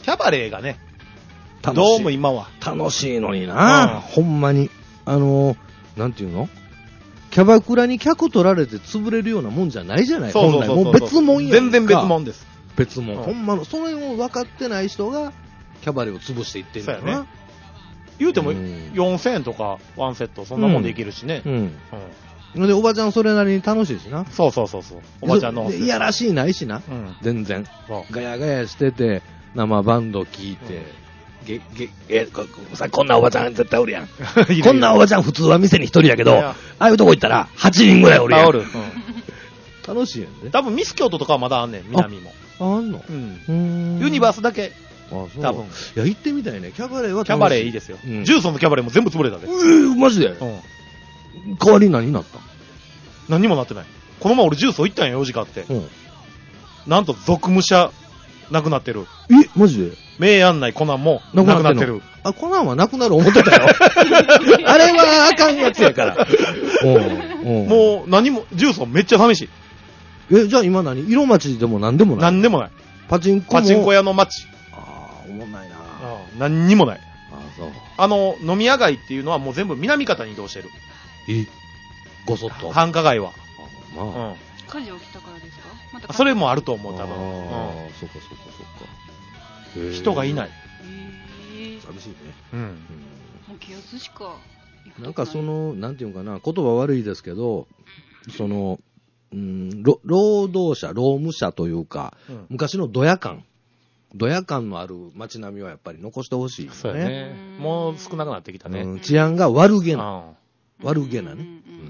キャバレーがね、どうも今は。 楽しいのにな、うん、ほんまに。あの、なんていうのキャバクラに客取られて潰れるようなもんじゃないじゃない。 そうそうそうそう。 もう別物やんか。 全然別物です。 別物。うん、ほんまの、それを分かってない人が、キャバレーを潰していってるんだよな。 ね、言うても、よんせんえんとかワンセット、そんなもんでいけるしね。うん。うんうん、で、おばちゃんそれなりに楽しいしな。 そうそうそうそう。おばちゃんの。 いやらしいないしな。うん、全然。ガヤガヤしてて、生バンド聴いて。うんげ、げ、え、こ、さ、こんなおばちゃん絶対おるやん。こんなおばちゃん普通は店に一人やけど、ああいうとこ行ったらはちにんぐらいおるやん。 おる。うん、 楽しいやんね。 多分ミス京都とかはまだあんねん、南も。 あ、あんのうん。 ユニバースだけ。 あ、そう。多分。いや、行ってみたいね。キャバレーは楽しい。 キャバレーいいですよ。うん、ジューソンのキャバレーも全部潰れたで。 えー、マジでうん。代わりに何になったん？ 何にもなってない。この前俺ジューソン行ったんや、用事があって。うん。なんと続務者、なくなってる。 え、マジで？ 名案内コナンもなくなってる。 あ、コナンはなくなる思ってたよ。あれはあかんやつやから。 もう何も、ジューソンめっちゃ寂しい。 え、じゃあ今何？色町でも何でもない？ 何でもない。 パチンコもパチンコ屋の町。 ああ、おもんないな。 あ何にもない。 ああ、そう。 あの、飲み屋街っていうのはもう全部南方に移動してる。 え？ごそっと。 繁華街は。 あ、まあ。うん。火事起きたからですか？またそれもあると思う、多分。ああ、 うん、そっかそっかそっか。 人がいない。 へ寂しいね。 うん。うん、 もう清須しか。 なんかその、なんていうかな、言葉悪いですけど、その、うん、労働者、労務者というか、うん、昔のドヤ感、ドヤ感のある街並みはやっぱり残してほしい、ね。 そうやね。もう少なくなってきたね。 うん、治安が悪げな。悪げなね。うん、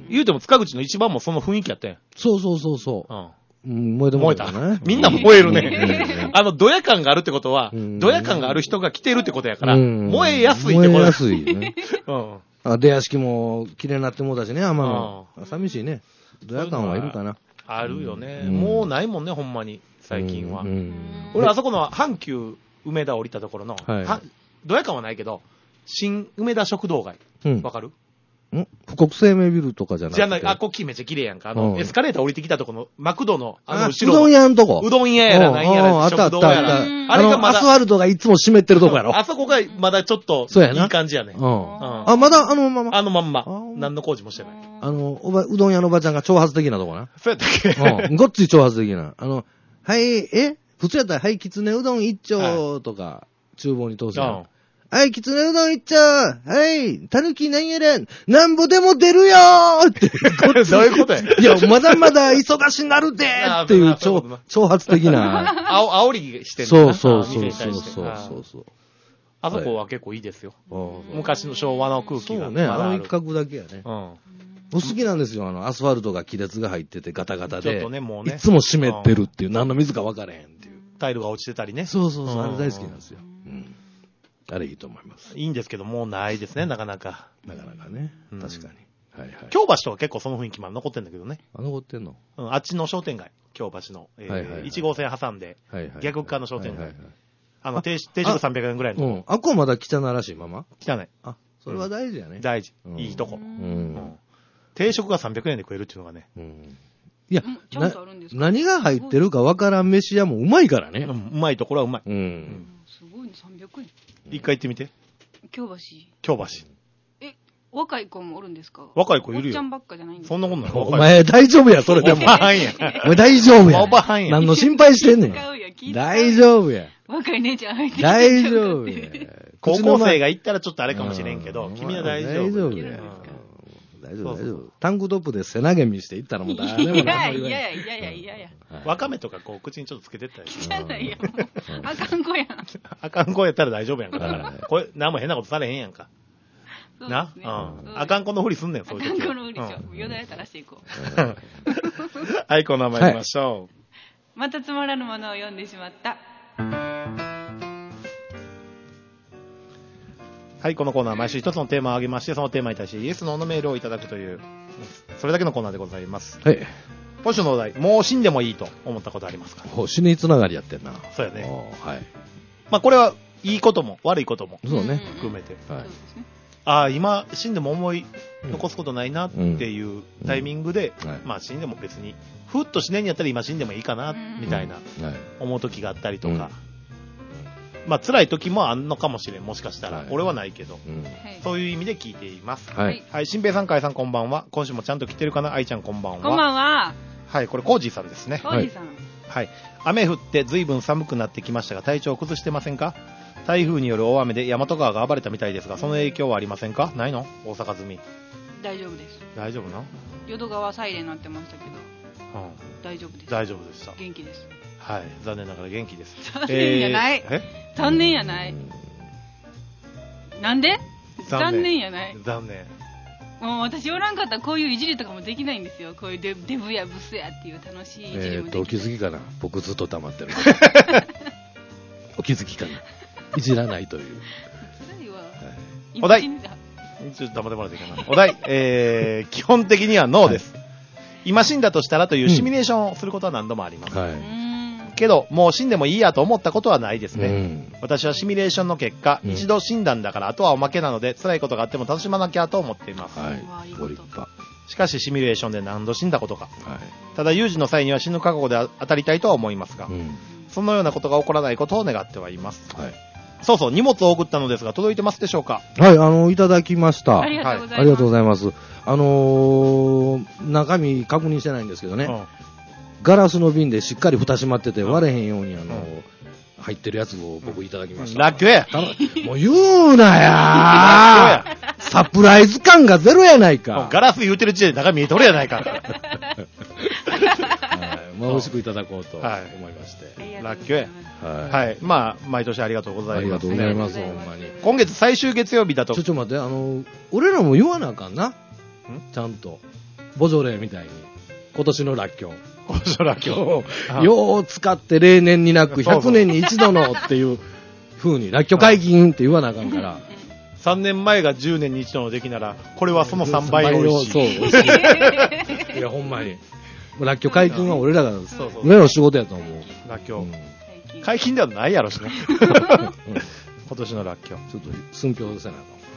言うても塚口の一番もその雰囲気やってん。 そうそうそうそう。うんうん、燃えて燃えた。みんな燃えるね。あの、ドヤ感があるってことは、ドヤ感がある人が来てるってことやから、燃えやすいってこと。 燃えやすいね。うん。あ、出屋敷も綺麗になってもうたしね、天野。寂しいね。ドヤ感はいるかな。 あるよね。もうないもんね、ほんまに、最近は。俺、あそこの阪急梅田降りたところの、ドヤ感はないけど、新梅田食堂街。わかる？ ん富国生命ビルとかじゃなくて。 じゃない、あ、こっちめっちゃ綺麗やんか。あの、うん、エスカレーター降りてきたとこの、マクドの、あの、後ろ。 うどん屋のとこ。 うどん屋やら、なんやら、食堂やら。 あれがまだ。アスファルトがいつも湿ってるとこやろ。 あそこがまだちょっと、いい感じやね。 うん。あ、まだあのまま。 あのまんま。何の工事もしてない。 あの、おば、うどん屋のおばちゃんが挑発的なとこな。 そうやったっけうん。ごっつい挑発的な。あの、はい、え普通やったら、はい、きつねうどん一丁とか、厨房に通すやん。はい、きつねうどん一丁はい、たぬきなんやらなんぼでも出るよーって。 どういうことやいや、まだまだ忙しなるでーっていう挑挑発的な。 あお、煽りしてるそうそうそうそうそうそう。 あそこは結構いいですよ。昔の昭和の空気が。 そうね、あの一角だけやね。うん。好きなんですよ、あの、アスファルトが亀裂が入っててガタガタで。ちょっとね、もうね。いつも湿ってるっていう、何の水か分からへんっていう。 タイルが落ちてたりね。 そうそうそう、あれ大好きなんですよ。うん。あれいいと思います。 いいんですけど、もうないですね、なかなか。 なかなかね。確かに。はいはい。 京橋とか結構その雰囲気まで残ってんだけどね。 あ、残ってんの？ うん、あっちの商店街、京橋の、えー、いち号線挟んで、逆側の商店街。あの、定食さんびゃくえんぐらいの。 うん。あっこはまだ汚らしいまま？ 汚い。 あ、それは大事やね。 大事。いいとこ。うん。定食がさんびゃくえんで食えるっていうのがね。うん。 いや、何が入ってるかわからん飯屋もうまいからね。 うん、うまいところはうまい。うん。すごいね、さんびゃくえん。 一回行ってみて。 京橋。 京橋。 え、若い子もおるんですか？ 若い子いるよ。 おっちゃんばっかじゃないんですか？ そんなことない。 お前大丈夫や、それでも。 おばはんや。 お前大丈夫や。 おばはんや。 何の心配してんねん。大丈夫や。 若い姉ちゃん入ってきて。 大丈夫や。 高校生が行ったらちょっとあれかもしれんけど、君は大丈夫。 大丈夫や。大丈夫、大丈夫。タンクトップで背投げ見していったらもう誰でもない。いやいやいやいやいやいやいや。 わかめとかこう口にちょっとつけてったり。 汚いやん。あかん子やん。 あかん子やったら大丈夫やんか。だから、これ、なんも変なことされへんやんか。な、うん。あかん子のふりすんねん、そういう時。 あかん子のふりしよう。よだれ垂らしていこう。 はい、この名前行きましょう。 またつまらぬものを読んでしまった。 はい、このコーナーは毎週一つのテーマを挙げまして、そのテーマに対してイエス・ノーのメールをいただくという、それだけのコーナーでございます。 はい。 今週のお題、もう死んでもいいと思ったことありますか？ 死につながりやってんな。 そうやね。 はい。 まあこれはいいことも悪いこともそうね含めて。 はい。 ああ、今死んでも思い残すことないなっていうタイミングで、 うんうんはい、 まあ死んでも別に、ふっと死ねんやったら今死んでもいいかな、みたいな、思う時があったりとか、うんまあ辛い時もあんのかもしれん、もしかしたら。はい、俺はないけど、うん。そういう意味で聞いています。 はい。 はい、新平さん、かいさんこんばんは。今週もちゃんと来てるかな、愛ちゃんこんばんは。 こんばんは。 はい、これコージーさんですね。 コージーさん。 はい。雨降って随分寒くなってきましたが、体調崩してませんか？台風による大雨で大和川が暴れたみたいですが、その影響はありませんか？ないの？大阪済み。 大丈夫です。 大丈夫な？ 淀川サイレンになってましたけど、うん、大丈夫です。 大丈夫でした。 元気です。 はい、残念ながら元気です。 残念やない。え残念やない。なんで残念やない。 残念。 もう私おらんかったらこういういじりとかもできないんですよ。こういうデブ、デブやブスやっていう楽しいいじりもできない。えーと、 お気づきかな？僕ずっと黙ってる。お気づきかな？いじらないという。 辛いわ。はい、 お題。ちょっと黙ってもらっていいかな。お題。えー、基本的にはノーです。はい、今死んだとしたらというシミュレーションをすることは何度もあります。うん、はいけど、もう死んでもいいやと思ったことはないですね。うん、私はシミュレーションの結果、うん、一度死んだんだから、あとはおまけなので、辛いことがあっても楽しまなきゃと思っています。はい、ご立派。しかし、シミュレーションで何度死んだことか。はい、ただ、有事の際には死ぬ覚悟で当たりたいとは思いますが、うん、そのようなことが起こらないことを願ってはいます。はい、そうそう、荷物を送ったのですが、届いてますでしょうか？ はい、あの、いただきました。 ありがとうございます。 はい、ありがとうございます。あのー、中身確認してないんですけどね。うんガラスの瓶でしっかり蓋閉まってて割れへんようにあの、うん、入ってるやつを僕いただきました。 ラッキョやもう言うなやーサプライズ感がゼロやないか。 ガラス言うてる時点で中見えとるやないか。はい、 まあ、美味しくいただこうと思いまして。 はい、 ラッキョや。はい。はい。まあ、毎年ありがとうございます。 ありがとうございます、ほんまに。 今月最終月曜日だと。 ちょ、ちょ待って、あの、俺らも言わなあかんな。んちゃんと。ボジョレーみたいに。今年のラッキョ。 今年のラッキョ。 よう使って例年になくひゃくねんに一度のっていう風に、ラッキョ解禁って言わなあかんから。 さんねんまえがじゅうねんに一度の出来なら、これはそのさんばい美味しい。 そう、美味しい。いや、ほんまに。ラッキョ解禁は俺らが、俺らの仕事やと思う。 ラッキョ。うん、解禁ではないやろしね。今年のラッキョ。 ちょっと寸評せなあかん。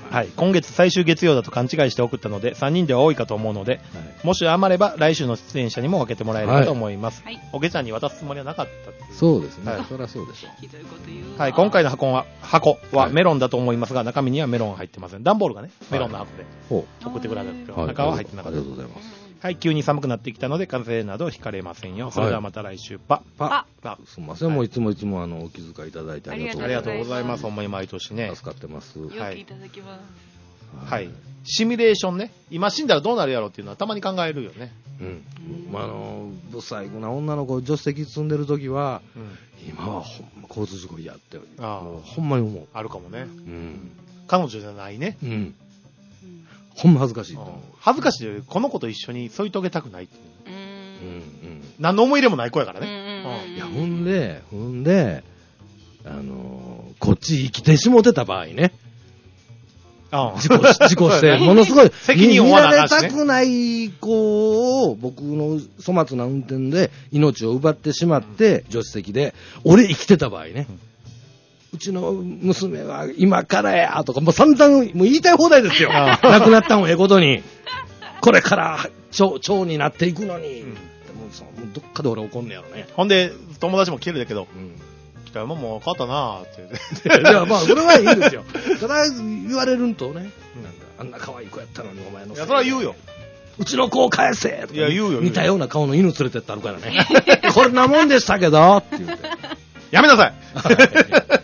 はい。今月最終月曜だと勘違いして送ったので、さんにんでは多いかと思うので、はい、もし余れば来週の出演者にも分けてもらえればと思います。はい。おげちゃんに渡すつもりはなかったっていう。 そうですね。はい、そりゃそうでしょう。ひどいこと言う。 はい。今回の箱は、箱はメロンだと思いますが、中身にはメロンは入ってません。段ボールがね、メロンの箱で送ってくれたんですけど、はい、中は入ってなかった。 ありがとうございます。 はい、急に寒くなってきたので、風邪などひかれませんよ。それではまた来週、パ。 パ。パ。すみません、もういつもいつもあの、お気遣いいただいてありがとうございます。 ありがとうございます。ほんまに毎年ね。 助かってます。 よくいただきます。 はい。シミュレーションね。今死んだらどうなるやろうっていうのはたまに考えるよね。 うん。まあ、あの、不細工な女の子、助手席積んでる時は、うん、今はほんま交通事故やって、もうほんまに思う。 あるかもね。うん。 彼女じゃないね。 うん。ほんま恥ずかしいと思う。 恥ずかしいよ。この子と一緒に添い遂げたくないっていう。うん。 うん。 何の思い入れもない子やからね。 うん。いや、ほんで、ほんで、あのー、こっち生きてしもてた場合ね。事故、事故して、ものすごい、責任を負われたくない子を、僕の粗末な運転で命を奪ってしまって、助手席で、俺生きてた場合ね。うちの娘は今からやとか、もう散々、もう言いたい放題ですよ。亡くなったんをええことに。これから蝶、蝶になっていくのに。うん、もうどっかで俺怒んねやろね。 ほんで、友達も来てるだけど、うんもうもう勝ったなーって言って。 いや、まあ、それはいいんですよ。ただ、言われるんとね、なんか、あんな可愛い子やったのに、お前の。 いや、それは言うよ。 うちの子を返せとか。 いや、言うよ。 似たような顔の犬連れてってあるからね。こんなもんでしたけど、って言って。 やめなさい申し訳ない。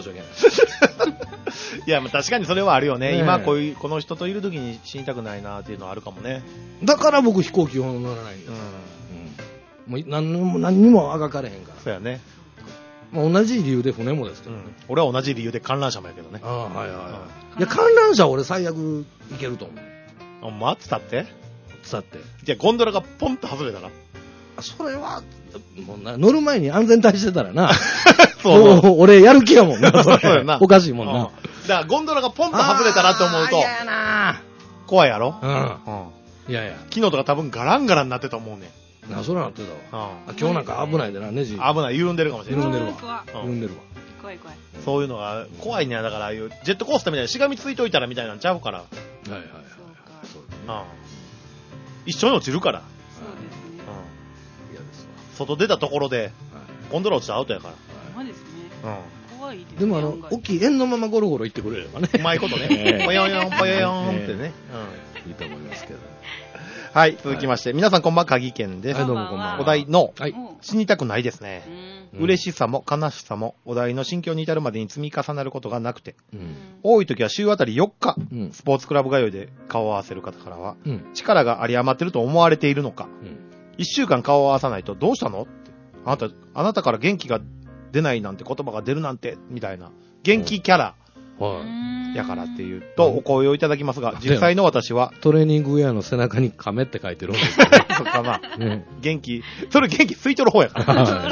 いや、確かにそれはあるよね。ね今こういう、この人といるときに死にたくないなっていうのはあるかもね。 だから僕飛行機を乗らないんです。うん。もう何にも、何にもあがかれへんから。 そうやね。 まあ、同じ理由で船もですけどね、うん、 俺は同じ理由で観覧車もやけどね。 ああ、はいはいはい。いや、観覧車は俺最悪いけると思う。 あ、まあ、つったってつったって。 じゃあ、ゴンドラがポンと外れたらあ、それは、もうな、乗る前に安全帯してたらな。 そう。 もう俺やる気やもんな。それそうやな。おかしいもんな。うん、だから、ゴンドラがポンと外れたらって思うと。 嫌やな。 怖いやろうん。うん。いやいや。 昨日とか多分ガランガランになってた思うね。 あ、それなってたわ。あ、今日なんか危ないでな、ネジ。 危ない、緩んでるかもしれない。 緩んでるわ。緩んでるわ。 怖い怖い。 そういうのが怖いね。だから、ああいうジェットコースターみたいにしがみついといたらみたいなんちゃうから。 はいはいはい。 そうか。一緒に落ちるから。 そうですね。 嫌ですわ。 外出たところで、ゴンドラ落ちたらアウトやから。 ほんまですね。うん。怖いですね。 でもあの、大きい円のままゴロゴロ行ってくれればね。 うまいことね。ぽよよんぽよよんってね。 いいと思いますけど。 はい、続きまして、はい、皆さんこんばんは、鍵健です。 はい、どうもこんばんは。 お題の、 はい、 死にたくないですね。うん、嬉しさも悲しさも、お題の心境に至るまでに積み重なることがなくて、うん、多い時は週あたりよっか、うん、スポーツクラブ通いで顔を合わせる方からは、うん、力が有り余ってると思われているのか、うん、いっしゅうかん顔を合わさないとどうしたのって、あなた、あなたから元気が出ないなんて言葉が出るなんて、みたいな、元気キャラ、はいやからっていうとお声をいただきますが、実際の私はトレーニングウェアの背中に亀って書いてるんですけど、 そっかな、ね、元気、それ元気ついとる方やから。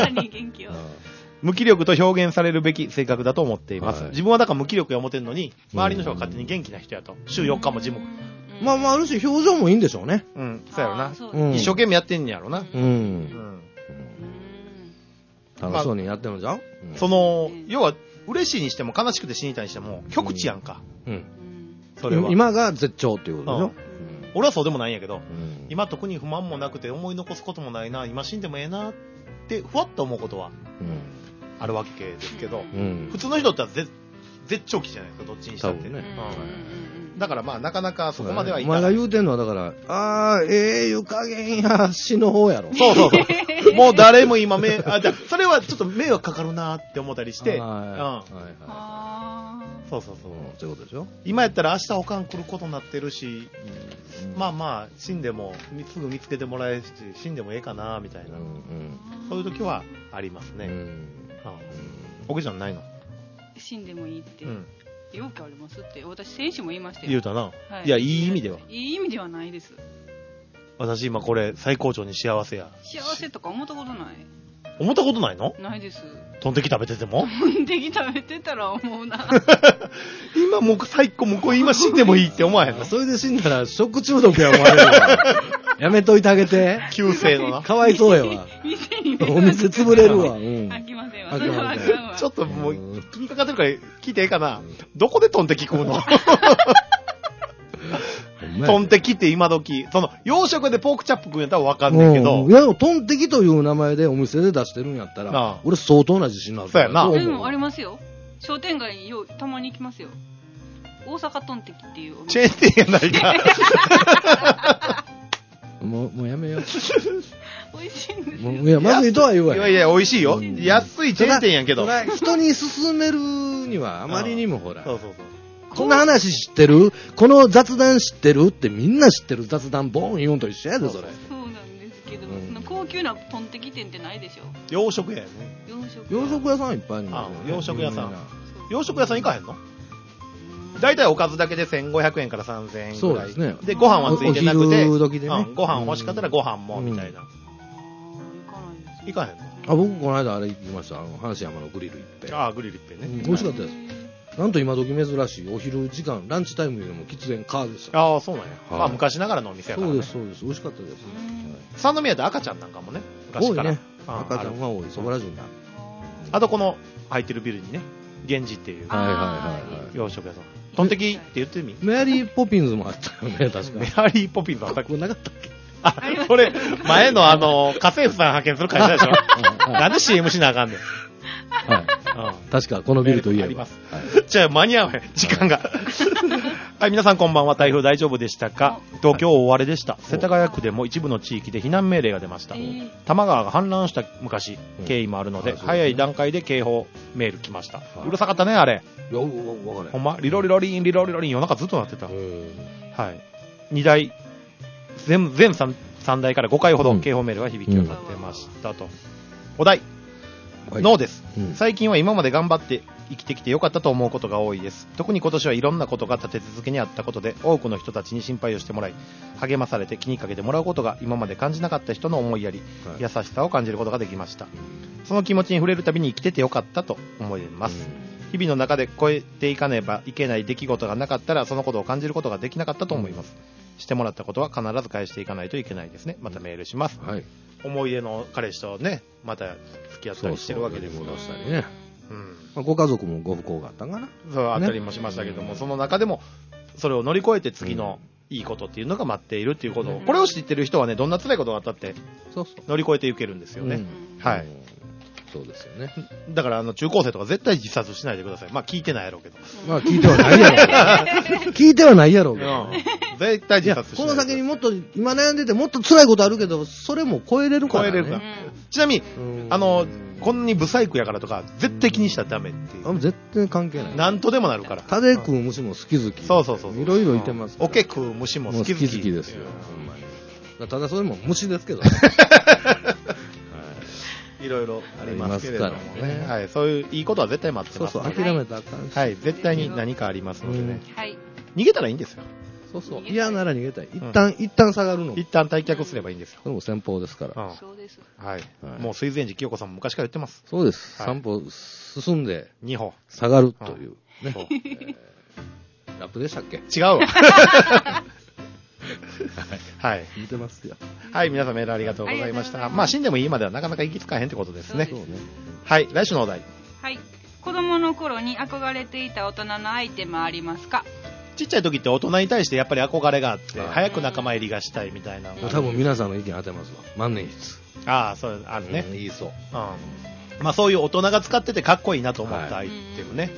に元気を無気力と表現されるべき性格だと思っています。はい、自分はだから無気力や思ってるのに、周りの人が勝手に元気な人やと。週よっかもジム。 まあまあ、ある種表情もいいんでしょうね。 うん、そうやろな。一生懸命やってんやろな。うん。うん。 楽しそうにやってるのじゃん、 その、要は、嬉しいにしても悲しくて死にたいにしても極地やんか。うん。うん、 それは今が絶頂っていうことでしょ。うん、 俺はそうでもないんやけど、うん、今特に不満もなくて思い残すこともないな、今死んでもええなってふわっと思うことはあるわけですけど、うん、普通の人っては絶頂期じゃないですか、どっちにしたってね。うん、だからまあなかなかそこまではいかない。 お前が言うてんのはだから、あー、ええー、湯加減や死の方やろ。 そうそうそう。もう誰も今目、あ、じゃそれはちょっと迷惑かかるなって思ったりして、うん。はいはい。そうそうそう。 そういうことでしょ。 今やったら明日おかん来ることになってるし、うん、まあまあ死んでもすぐ見つけてもらえるし、死んでもええかなみたいな、うんうん、そういう時はありますね。うん。うん。おけちゃんないの？ 死んでもいいって。うん。容器ありますって。私選手も言いましたよ。 言うたな。はい、いやいい意味では。 いい意味ではないです。 私今これ最高潮に幸せや。 幸せとか思ったことない。 思ったことないの？ ないです。 トンテキ食べてても？ トンテキ食べてたら思うな。 今もう最高、もうこれ今死んでもいいって思わへんの？ それで死んだら食中毒や思われるわ。 やめといてあげて。 旧姓のな。 かわいそうやわ。お店潰れるわ。うん。 あきませんわ。 あきません。 ちょっともう、気にかかってるから聞いてええかな。どこでトンテキ食うのトンテキって今時。その、洋食でポークチャップ食うんやったらわかんないけど。 いや、トンテキという名前でお店で出してるんやったら、ああ俺相当な自信になる。 そうやな。 でもありますよ。商店街によたまに行きますよ。大阪トンテキっていうお店。チェーン店やないか。 もう、もうやめよう。 美味しいんですよ。いや、まずいとは言うわよ。いやいや、美味しいよ。うん、安いチェーン店やけど。 人に勧めるにはあまりにもほら。 そうそうそう。 こんな話知ってる？この雑談知ってるってみんな知ってる雑談ボーン言うんと一緒やで、それ。 そうなんですけど、うん、高級なトンテキ店ってないでしょ。 洋食屋やね。 洋食洋食屋さんいっぱいあるの、ね、洋食屋さん。洋食屋さん行かへんの？大体おかずだけでせんごひゃくえんからさんぜんえんぐらい。そうですね。で、ご飯はついてなくて、 お昼時でね、 うん、ご飯欲しかったらご飯も、みたいな。行かへんの？ あ、僕この間あれ行きました。あの、阪神山のグリル一平。 ああ、グリル一平ね。 うん、美味しかったです。なんと今時珍しいお昼時間、ランチタイムよりも喫煙カーでした。 ああ、そうなんや。はい、まあ昔ながらのお店やからね。 そうです、そうです。美味しかったです。 三宮って赤ちゃんなんかもね、昔から。 多いね。赤ちゃんが多い、そこら中にな。 あとこの入ってるビルにね、源氏っていう。 はいはいはいはい。 洋食屋さん。トンテキって言ってみ。 メアリーポピンズもあったよね、確か。 メアリーポピンズあったっけ？ なかったっけ？ あ、これ、前のあの、家政婦さん派遣する会社でしょ？なんで シーエム しなあかんねん。 はい。確か、このビルといえば。 あります。じゃあ、間に合わへん。時間が。はい、皆さんこんばんは。台風大丈夫でしたか？東京大荒れでした。世田谷区でも一部の地域で避難命令が出ました。多摩川が氾濫した昔、経緯もあるので、早い段階で警報メール来ました。うるさかったね、あれ。 いや、わかんない。 ほんま、リロリロリン、リロリロリン、夜中ずっと鳴ってた。はい。にだい、全、全 3, 3台からごかいほど警報メールが響き渡ってましたと。お題。はい、ノーです、うん、最近は今まで頑張って生きてきてよかったと思うことが多いです。特に今年はいろんなことが立て続けにあったことで多くの人たちに心配をしてもらい励まされて気にかけてもらうことが今まで感じなかった人の思いやり、はい、優しさを感じることができました。その気持ちに触れるたびに生きててよかったと思います、うん、日々の中で超えていかねばいけない出来事がなかったらそのことを感じることができなかったと思います、うん、してもらったことは必ず返していかないといけないですね。またメールします、はい、思い出の彼氏とねまた付き合ったりしてるわけですから、 ね、うんまあ、ご家族もご不幸があったんかな。 そうあったりもしましたけども、ね、その中でもそれを乗り越えて次のいいことっていうのが待っているっていうことを、うん、これを知ってる人はねどんな辛いことがあったって乗り越えていけるんですよね、うん、はい、 そうですよね。 だからあの中高生とか絶対自殺しないでください。まあ聞いてないやろうけど。 まあ聞いてはないやろうけど。聞いてはないやろうけど。うん、 絶対自殺しない。 この先にもっと今悩んでてもっと辛いことあるけどそれも超えれるからね。 超えれるから。ちなみにあのこんなにブサイクやからとか絶対気にしたらダメっていう。 あ絶対関係ない。 なんとでもなるから。 タデ食う虫も好き好き。 そうそうそう。 いろいろいてます。 オケ食う虫も好き好き。 好き好きですよ。ほんまに。ただそれも虫ですけど。 いろいろありますけれどもね、ねはい、そういういいことは絶対待ってます、ね、 そうそう諦めたらあかんし、 はい、絶対に何かありますのでね、 うん、はい、 逃げたらいいんですよ。 そうそう嫌なら逃げたい一旦、うん、一旦下がるの一旦退却すればいいんですよ。 それも先方ですから、 うん、そうです、 はいはい、もう水前寺清子さんも昔から言ってます。 そうです、はい、さん歩進んでに歩下がるという、うん、ね、えー、ラップでしたっけ？ 違うわはい。 見てますよ。 はい、皆さんメールありがとうございました。まあ、死んでもいいまではなかなか行き着かへんってことですね。 そうね。 はい、来週のお題。 はい。子供の頃に憧れていた大人のアイテムありますか？ ちっちゃい時って大人に対してやっぱり憧れがあって、早く仲間入りがしたいみたいな。 多分皆さんの意見当てますわ。万年筆。 ああ、そう、あるね。 うん、言いそう。 うん。まあ、そういう大人が使っててかっこいいなと思ったアイテムね。はい、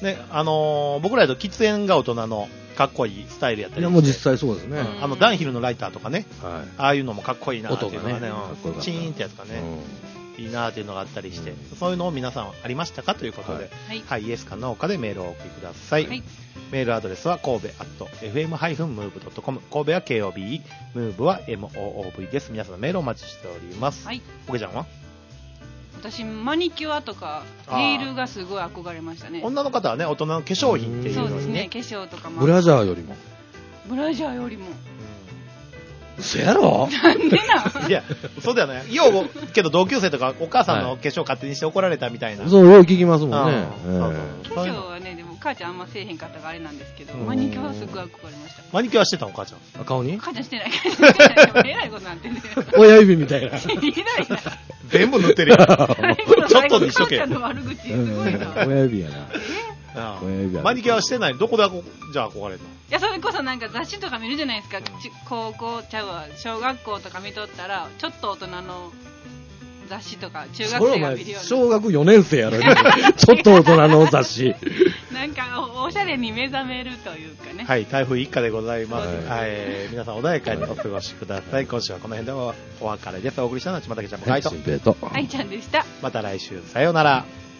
ね、あのー、僕らだと喫煙が大人のかっこいいスタイルやったりして。いや、 もう実際そうですね。 うん、あの、ダンヒルのライターとかね。はい、ああいうのもかっこいいなっていうのがね、 ね、 チーンってやつがね、うん、いいなっていうのがあったりして、うん、そういうのを皆さんありましたかということで、はい、はい、イエスかノーかでメールをお送りください。はい、メールアドレスは神戸 アット エフエム ハイフン ムーブ ドット コム、神戸は ケーオービーイー、ムーブは エムオーオーブイ です。皆さんのメールをお待ちしております。はい。おけちゃんは？ 私マニキュアとかネイルがすごい憧れましたね。 女の方はね、大人の化粧品っていうのにね。 そうですね、化粧とかも。 ブラジャーよりも。 ブラジャーよりも。 嘘やろ？ なんでなん？ いや、そうだよね。よう、けど同級生とかお母さんの化粧勝手にして怒られたみたいな。 はい、そう、よう聞きますもんね。 化粧はね、でも母ちゃんあんませえへんかったがあれなんですけど、マニキュアはすごい憧れました。 マニキュアしてたのお母ちゃん？ 顔に？ 母ちゃんしてない。えらいことなんてね。 親指みたいな。 えらいな。 全部塗ってるやん。ちょっとにしとけ。 母ちゃんの悪口すごいな。 親指やな。 ああマニキュアはしてないの？どこでじゃあ憧れるの？いや、それこそなんか雑誌とか見るじゃないですか。高校ちゃうわ、小学校とか見とったら、ちょっと大人の雑誌とか、中学生が見るような。 小学よねん生やろ、ね、ちょっと大人の雑誌。 なんかお、おしゃれに目覚めるというかね。 はい、台風一過でございます。はい、えー、皆さん穏やかにお過ごしください。今週はこの辺でお別れです。お送りしたのはちまたけちゃんも、はい、と。 はい、ちゃんでした。 また来週、さようなら。